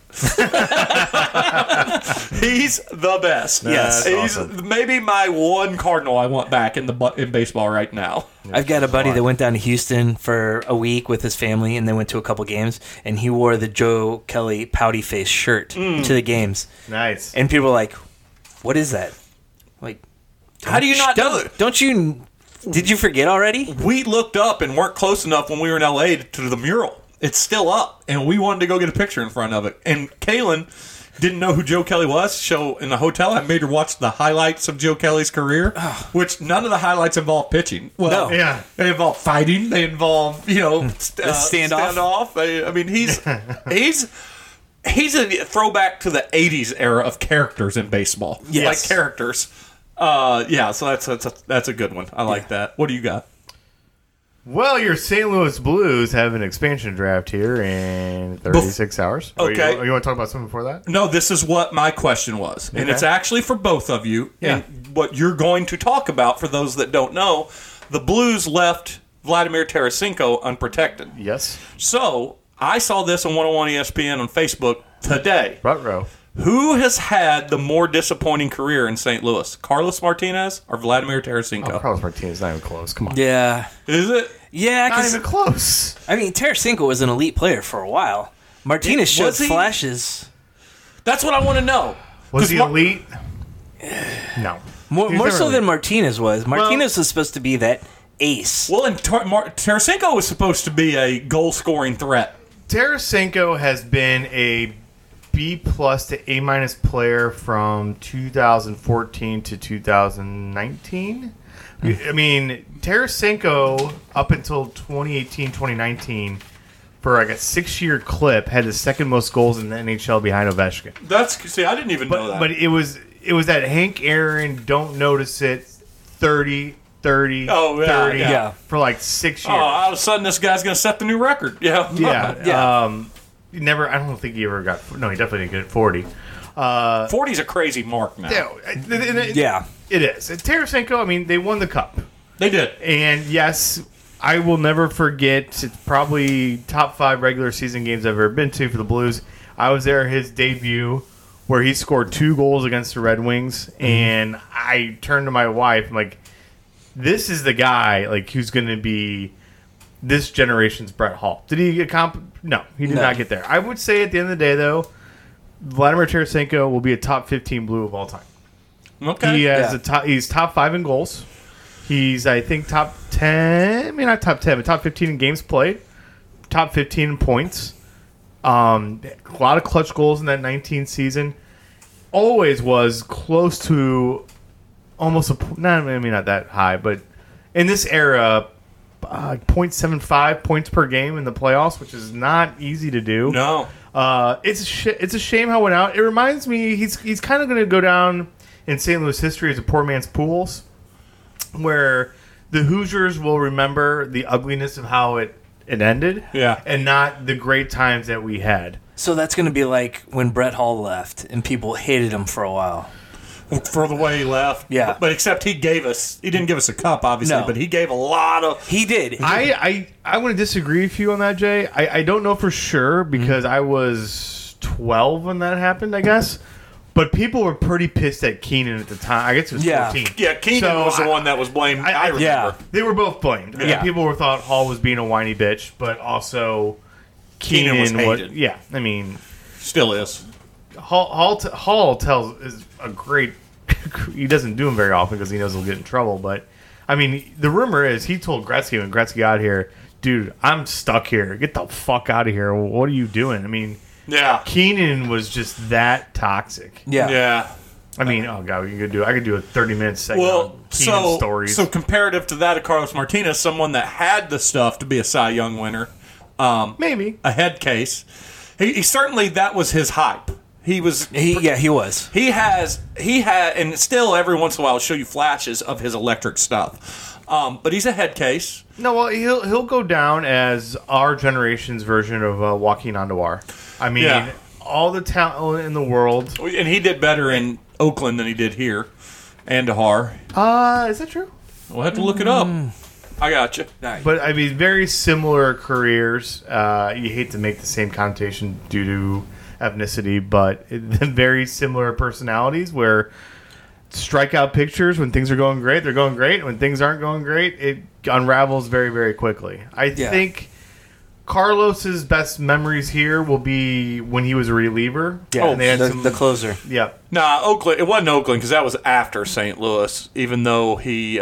He's the best. Yes, he's awesome. Maybe my one Cardinal I want back in baseball right now. I've got a buddy that went down to Houston for a week with his family, and they went to a couple games, and he wore the Joe Kelly pouty face shirt to the games. Nice. And people were like, what is that? Like, How do you not know it? Don't you? Did you forget already? We looked up and weren't close enough when we were in L.A. to the mural. It's still up, and we wanted to go get a picture in front of it. And Kaylin didn't know who Joe Kelly was, so in the hotel I made her watch the highlights of Joe Kelly's career, which none of the highlights involve pitching. Well, No. Yeah. they involve fighting. They involve, standoff. I mean, he's a throwback to the 80s era of characters in baseball. Yes. Like characters. So that's a good one. I like that. What do you got? Well, your St. Louis Blues have an expansion draft here in 36 hours. Okay. You want to talk about something before that? No, this is what my question was. And Okay. it's actually for both of you. Yeah. And what you're going to talk about, for those that don't know, the Blues left Vladimir Tarasenko unprotected. Yes. So I saw this on 101 ESPN on Facebook today. Ruh-roh. Who has had the more disappointing career in St. Louis? Carlos Martinez or Vladimir Tarasenko? Carlos Martinez not even close. Come on. Yeah. Is it? Yeah, Not because, even close. I mean, Tarasenko was an elite player for a while. Martinez showed Was he? flashes. That's what I want to know. Was 'Cause he elite? No. More He was so never than elite. Martinez was. Martinez was supposed to be that ace. Well, and Tarasenko was supposed to be a goal-scoring threat. Tarasenko has been a B+ to A- player from 2014 to 2019. I mean, Tarasenko up until 2018, 2019, for like a 6-year clip, had the second most goals in the NHL behind Ovechkin. I didn't even know that. But it was that Hank Aaron don't notice it 30 Oh, yeah, 30 yeah. for like 6 years. all of a sudden, this guy's going to set the new record. Yeah. Yeah. Yeah. Never. I don't think he ever got. No, he definitely didn't get 40. 40's a crazy mark now. Yeah. It is. And Tarasenko, I mean, they won the cup. They did. And yes, I will never forget. It's probably top 5 regular season games I've ever been to for the Blues. I was there at his debut where he scored 2 goals against the Red Wings. And I turned to my wife. I'm like, this is the guy like who's going to be this generation's Brett Hall. Did he get No, he did not get there. I would say at the end of the day, though, Vladimir Tarasenko will be a top 15 Blue of all time. Okay. He has he's top 5 in goals. He's, I think, top 10. I mean, not top 10, but top 15 in games played. Top 15 in points. A lot of clutch goals in that 19 season. Always was close to almost not that high, but in this era, 0.75 points per game in the playoffs, which is not easy to do. No. It's a shame how it went out. It reminds me he's kind of going to go down in St. Louis history as a poor man's Pujols, where the Hoosiers will remember the ugliness of how it ended, and not the great times that we had. So that's going to be like when Brett Hall left and people hated him for a while. For the way he left. Yeah. But except he didn't give us a cup, obviously, No. but he gave a lot of... He did. I want to disagree with you on that, Jay. I don't know for sure because I was 12 when that happened, I guess. But people were pretty pissed at Keenan at the time. I guess it was 14. Yeah, Keenan was the one that was blamed. I remember. Yeah. They were both blamed. Yeah. People were thought Hall was being a whiny bitch, but also Keenan was hated. Yeah, I mean, Still is. Hall is a great. He doesn't do him very often because he knows he'll get in trouble. But I mean, the rumor is he told Gretzky when Gretzky got here, "Dude, I'm stuck here. Get the fuck out of here. What are you doing?" I mean, Yeah. Keenan was just that toxic. Yeah. Yeah. I mean, oh god, I could do a 30-minute segment Well, on Keenan stories. so comparative to that of Carlos Martinez, someone that had the stuff to be a Cy Young winner, Maybe. a head case. He certainly, that was his hype. He was. He was. He had, and still every once in a while, I'll show you flashes of his electric stuff. But he's a head case. No, well, he'll go down as our generation's version of Joaquin Andujar. I mean, Yeah. all the talent in the world. And he did better in Oakland than he did here. Andahar. Is that true? We'll have to look it up. I got you. But I mean, very similar careers. You hate to make the same connotation due to ethnicity, but very similar personalities. Where strikeout pictures when things are going great, they're going great. When things aren't going great, it unravels very, very quickly. I think Carlos's best memories here will be when he was a reliever. Yeah, and they had the closer. Yeah. Nah, Oakland. It wasn't Oakland because that was after St. Louis. Even though he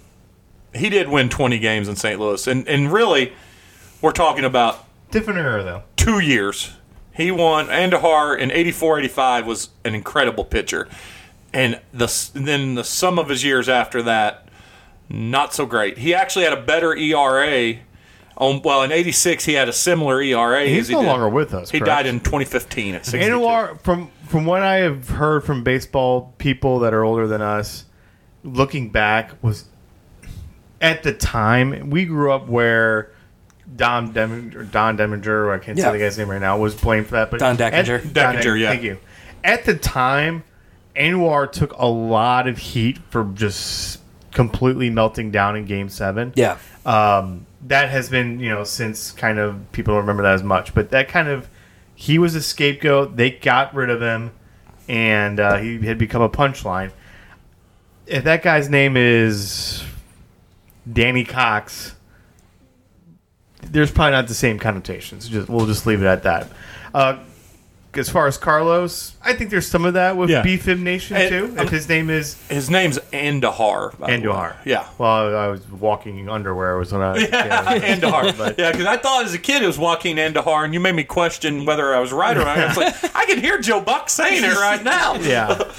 did win 20 games in St. Louis, and really, we're talking about Different era, though. 2 years. He won. Andahar in 84-85 was an incredible pitcher, and then the sum of his years after that, not so great. He actually had a better ERA. Well, in '86 he had a similar ERA. He's no longer with us. He correct? died in 2015 at 62. Andujar, from what I have heard from baseball people that are older than us, looking back, was at the time we grew up where Don Deminger, I can't say the guy's name right now, was blamed for that. But Don Deckinger. Deckinger, yeah. Thank you. At the time, Andujar took a lot of heat for just completely melting down in Game 7. Yeah. That has been, since kind of people don't remember that as much. But that kind of, he was a scapegoat. They got rid of him, and he had become a punchline. If that guy's name is Danny Cox, there's probably not the same connotations. We'll just leave it at that. As far as Carlos, I think there's some of that with BFib Nation too. If his name's Andahar. Andahar. Yeah. Well, I was walking in underwear. Was when I Andahar. But Yeah, because I thought as a kid it was Joaquin Andahar, and you made me question whether I was right or not. I was like, I can hear Joe Buck saying it right now. yeah.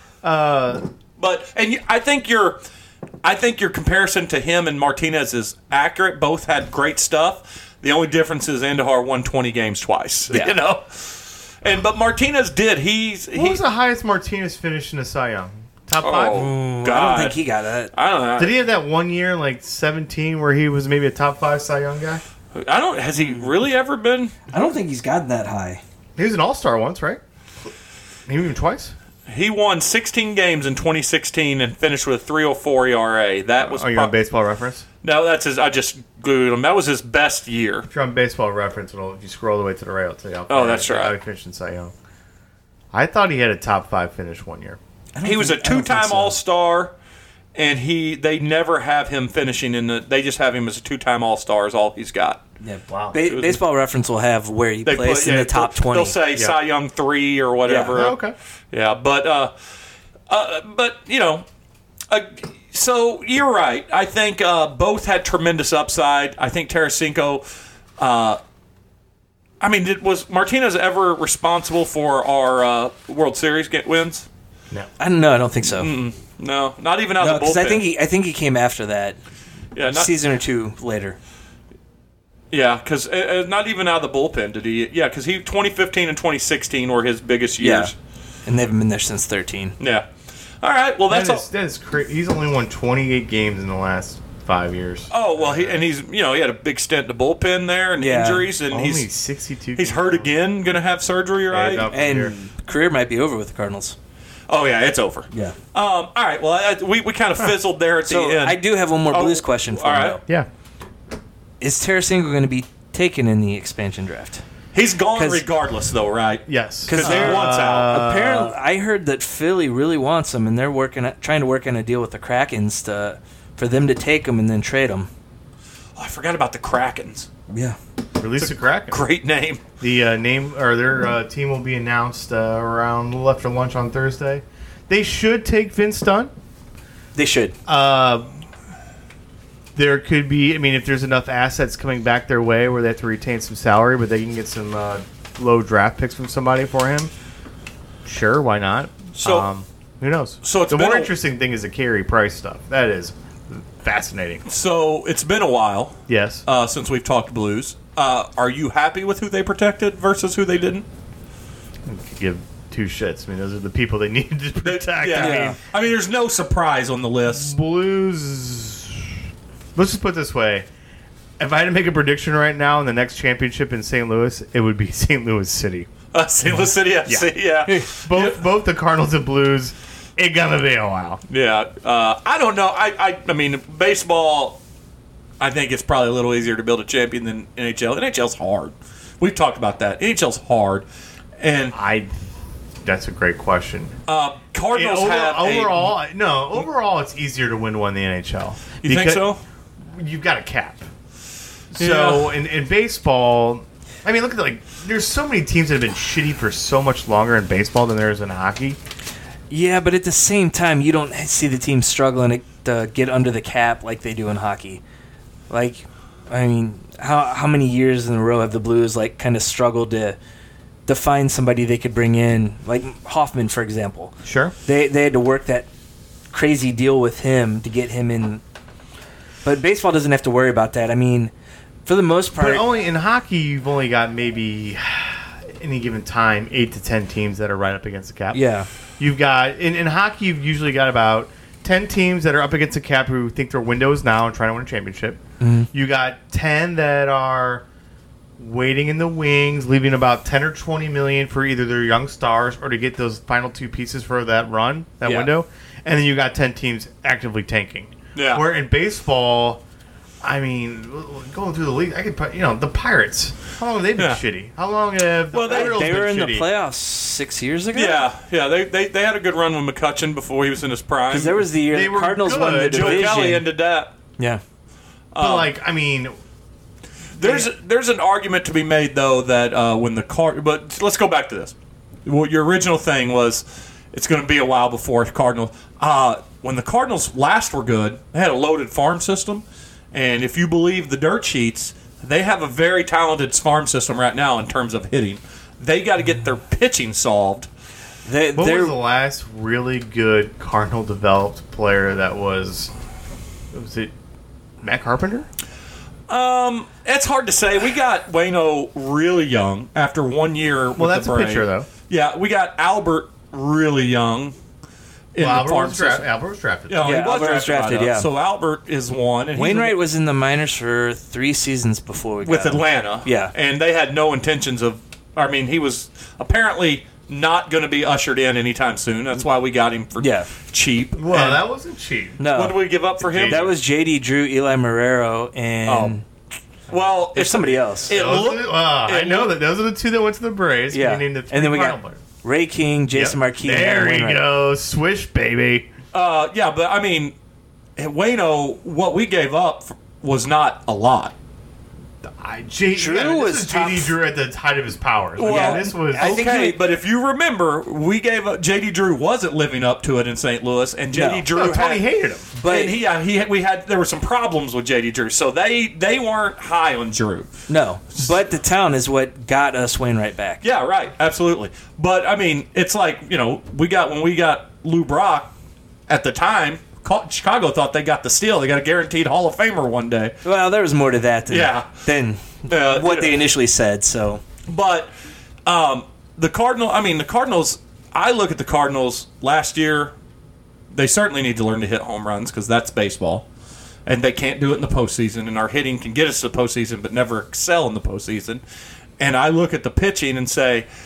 I think your comparison to him and Martinez is accurate. Both had great stuff. The only difference is Andahar won 20 games twice. Yeah. But Martinez did. What was the highest Martinez finish in a Cy Young? Top 5? Oh, I God. don't think he got that. I don't know. Did he have that 1 year, like 17, where he was maybe a top 5 Cy Young guy? Has he really ever been? I don't think he's gotten that high. He was an All-Star once, right? Maybe even twice. He won 16 games in 2016 and finished with a 3.04 ERA. That was. Are you on Baseball Reference? No, that's his. I just googled him. That was his best year. If you're on Baseball Reference, if you scroll all the way to the right, it'll tell you how Oh, that's right. how he finished in Cy Young. I thought he had a top 5 finish 1 year. He was a two-time All-Star, and they never have him finishing in the. They just have him as a two-time All-Star. Is all he's got. Yeah, wow. Baseball Reference will have where he placed in the top 20. They'll say Cy Young 3 or whatever. Oh, okay. Yeah, but so you're right. I think both had tremendous upside. I think Tarasenko. Was Martinez ever responsible for our World Series wins? No. I don't know. I don't think so. No, not even out of the bullpen. Because I think he came after that. Yeah, season or two later. Yeah, because not even out of the bullpen did he. Yeah, because 2015 and 2016 were his biggest years. Yeah. And they haven't been there since 13. Yeah. All right. Well, that is crazy. He's only won 28 games in the last 5 years. Oh well, he had a big stint in the bullpen there and injuries, and only he's 62. He's hurt again. Going to have surgery, right? And career might be over with the Cardinals. Oh yeah, it's over. Yeah. All right. Well, we kind of fizzled there at the end. I do have one more Blues question for you. All right. Yeah. Is Tarasenko going to be taken in the expansion draft? He's gone 'Cause- regardless, though, right? Yes. Because he wants out. Apparently, I heard that Philly really wants him, and they're trying to work on a deal with the Krakens for them to take him and then trade him. Oh, I forgot about the Krakens. Yeah. Release the Kraken. Great name. The name or their team will be announced around a little after lunch on Thursday. They should take Vince Dunn. They should. There could be, I mean, if there's enough assets coming back their way where they have to retain some salary, but they can get some low draft picks from somebody for him. Sure, why not? So- who knows? so it's the been more a- interesting thing is the Carey Price stuff. That is fascinating. So it's been a while Yes. since we've talked Blues. Are you happy with who they protected versus who they didn't? Give two shits. I mean, those are the people they needed to protect. Yeah. I mean, there's no surprise on the list. Blues. Let's just put it this way: if I had to make a prediction right now in the next championship in St. Louis, it would be St. Louis City. St. Louis City FC, yeah. Both the Cardinals and Blues. It's gonna be a while. Yeah. I don't know. I mean, baseball, I think it's probably a little easier to build a champion than NHL. NHL's hard. We've talked about that. NHL's hard. And That's a great question. Cardinals overall, it's easier to win one in the NHL. You think so? You've got a cap. So Yeah. in baseball, I mean, look at there's so many teams that have been shitty for so much longer in baseball than there is in hockey. Yeah, but at the same time, you don't see the team struggling to get under the cap like they do in hockey. Like, I mean, how many years in a row have the Blues kind of struggled to find somebody they could bring in, like Hoffman, for example? Sure. They had to work that crazy deal with him to get him in. But baseball doesn't have to worry about that. I mean, for the most part, But only in hockey, you've only got maybe any given time 8 to 10 teams that are right up against the cap. yeah. You've got in hockey, you've usually got about 10 teams that are up against the cap who think their window is now and trying to win a championship. You got 10 that are waiting in the wings, leaving about 10 or 20 million for either their young stars or to get those final two pieces for that run, that Yeah. window. And then you got 10 teams actively tanking. Yeah. Where in baseball, I mean, going through the league, I could put, the Pirates. How long have they been Yeah. shitty? How long have the Well, Orioles They were been in shitty? the playoffs 6 years ago. Yeah. They had a good run with McCutcheon before he was in his prime. Because there was the year They the were Cardinals won the good. Joe division. Kelly ended that. Yeah. But I mean, There's an argument to be made though that when the but let's go back to this. Well, your original thing was it's going to be a while before Cardinals. When the Cardinals last were good, they had a loaded farm system, and if you believe the dirt sheets, they have a very talented farm system right now in terms of hitting. They got to get their pitching solved. what was the last really good Cardinal developed player that was it Matt Carpenter? It's hard to say. We got Waino really young after 1 year. Well, that's the a Braves. pitcher, though. Yeah, we got Albert really young in the farm system. Albert was drafted. Yeah, he Yeah, was Albert was drafted, drafted, yeah. So Albert is one. And he's Wainwright was in the minors for 3 seasons before we got with him. Atlanta. Yeah. And they had no intentions of. I mean, he was apparently not going to be ushered in anytime soon. That's why we got him for cheap. Well, And that wasn't cheap. No, what did we give up for him? that was J.D. Drew, Eli Marrero, and Well, there's somebody else. It looked. I know that those are the two that went to the Braves. Yeah. You named the And then we Cardinal got players. Ray King, Jason Yep. Marquis. and There you Wainwright. go, swish baby. Yeah, but I mean, Waino, what we gave up was not a lot. Drew was this is JD top- Drew at the height of his powers. Well, this was. I think Okay, he- but if you remember, we gave up. JD Drew wasn't living up to it in St. Louis, and JD No. Drew No, Tony hated him. But there were some problems with JD Drew, so they weren't high on Drew. No, but the town is what got us Wainwright back. Yeah, right, absolutely. But I mean, it's like when we got Lou Brock at the time. Chicago thought they got the steal. They got a guaranteed Hall of Famer one day. Well, there was more to that than what they initially said. So, but the Cardinals. I look at the Cardinals last year. They certainly need to learn to hit home runs because that's baseball, and they can't do it in the postseason. And our hitting can get us to the postseason, but never excel in the postseason. And I look at the pitching and say,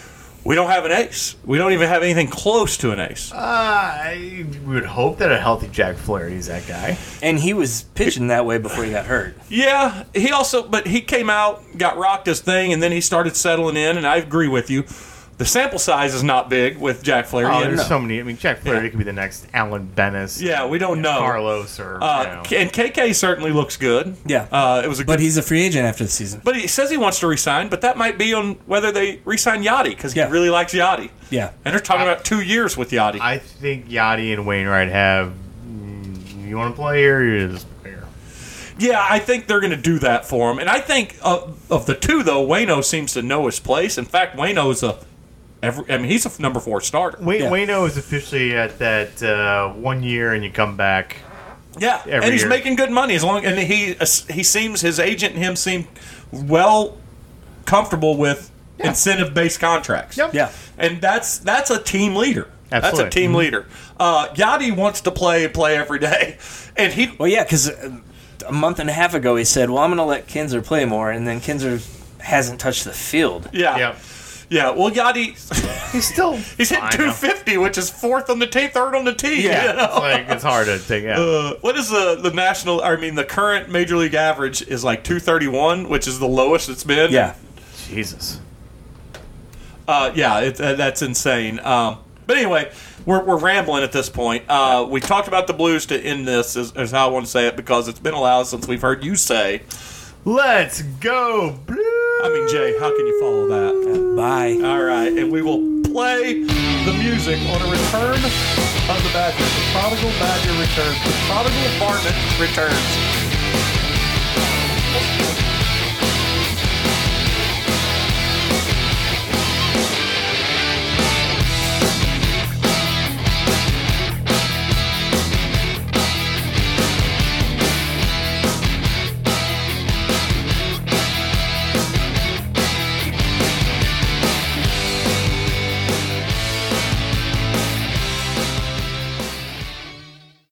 We don't have an ace. We don't even have anything close to an ace. I would hope that a healthy Jack Flaherty's that guy. And he was pitching that way before he got hurt. Yeah, but he came out, got rocked his thing, and then he started settling in, and I agree with you. The sample size is not big with Jack Flaherty. Oh, there's so many. I mean, Jack Flaherty could be the next Alan Bennis. Yeah, we don't know. Carlos or and KK certainly looks good. Yeah. It was a But good, he's a free agent after the season. but he says he wants to resign, but that might be on whether they resign Yachty because Yeah. he really likes Yachty. Yeah. And they're talking about 2 years with Yachty. I think Yachty and Wainwright have. You want to play here? You just play here. Yeah, I think they're going to do that for him. And I think of the two, though, Waino seems to know his place. In fact, Waino's he's a number 4 starter. Waino is officially at that 1 year and you come back. Yeah, and he's year. making good money and he seems, his agent and him seem well comfortable with incentive-based contracts. Yep. Yeah. And that's a team leader. Absolutely. That's a team leader. Yachty wants to play every day, and Well, yeah, because a month and a half ago he said, well, I'm going to let Kinzer play more, and then Kinzer hasn't touched the field. yeah. Well, Yachty, He's still. he's hitting 250, which is third on the tee. Yeah. you know? It's hard to take out. What is the current major league average is like 231, which is the lowest it's been. Yeah. Jesus. That's insane. But anyway, we're rambling at this point. We talked about the Blues to end this, is how I want to say it, because it's been a while since we've heard you say. Let's go, Blue. I mean, Jay, how can you follow that? Bye. All right, and we will play the music on a return of the Badger. The prodigal Badger returns. The prodigal varmint returns.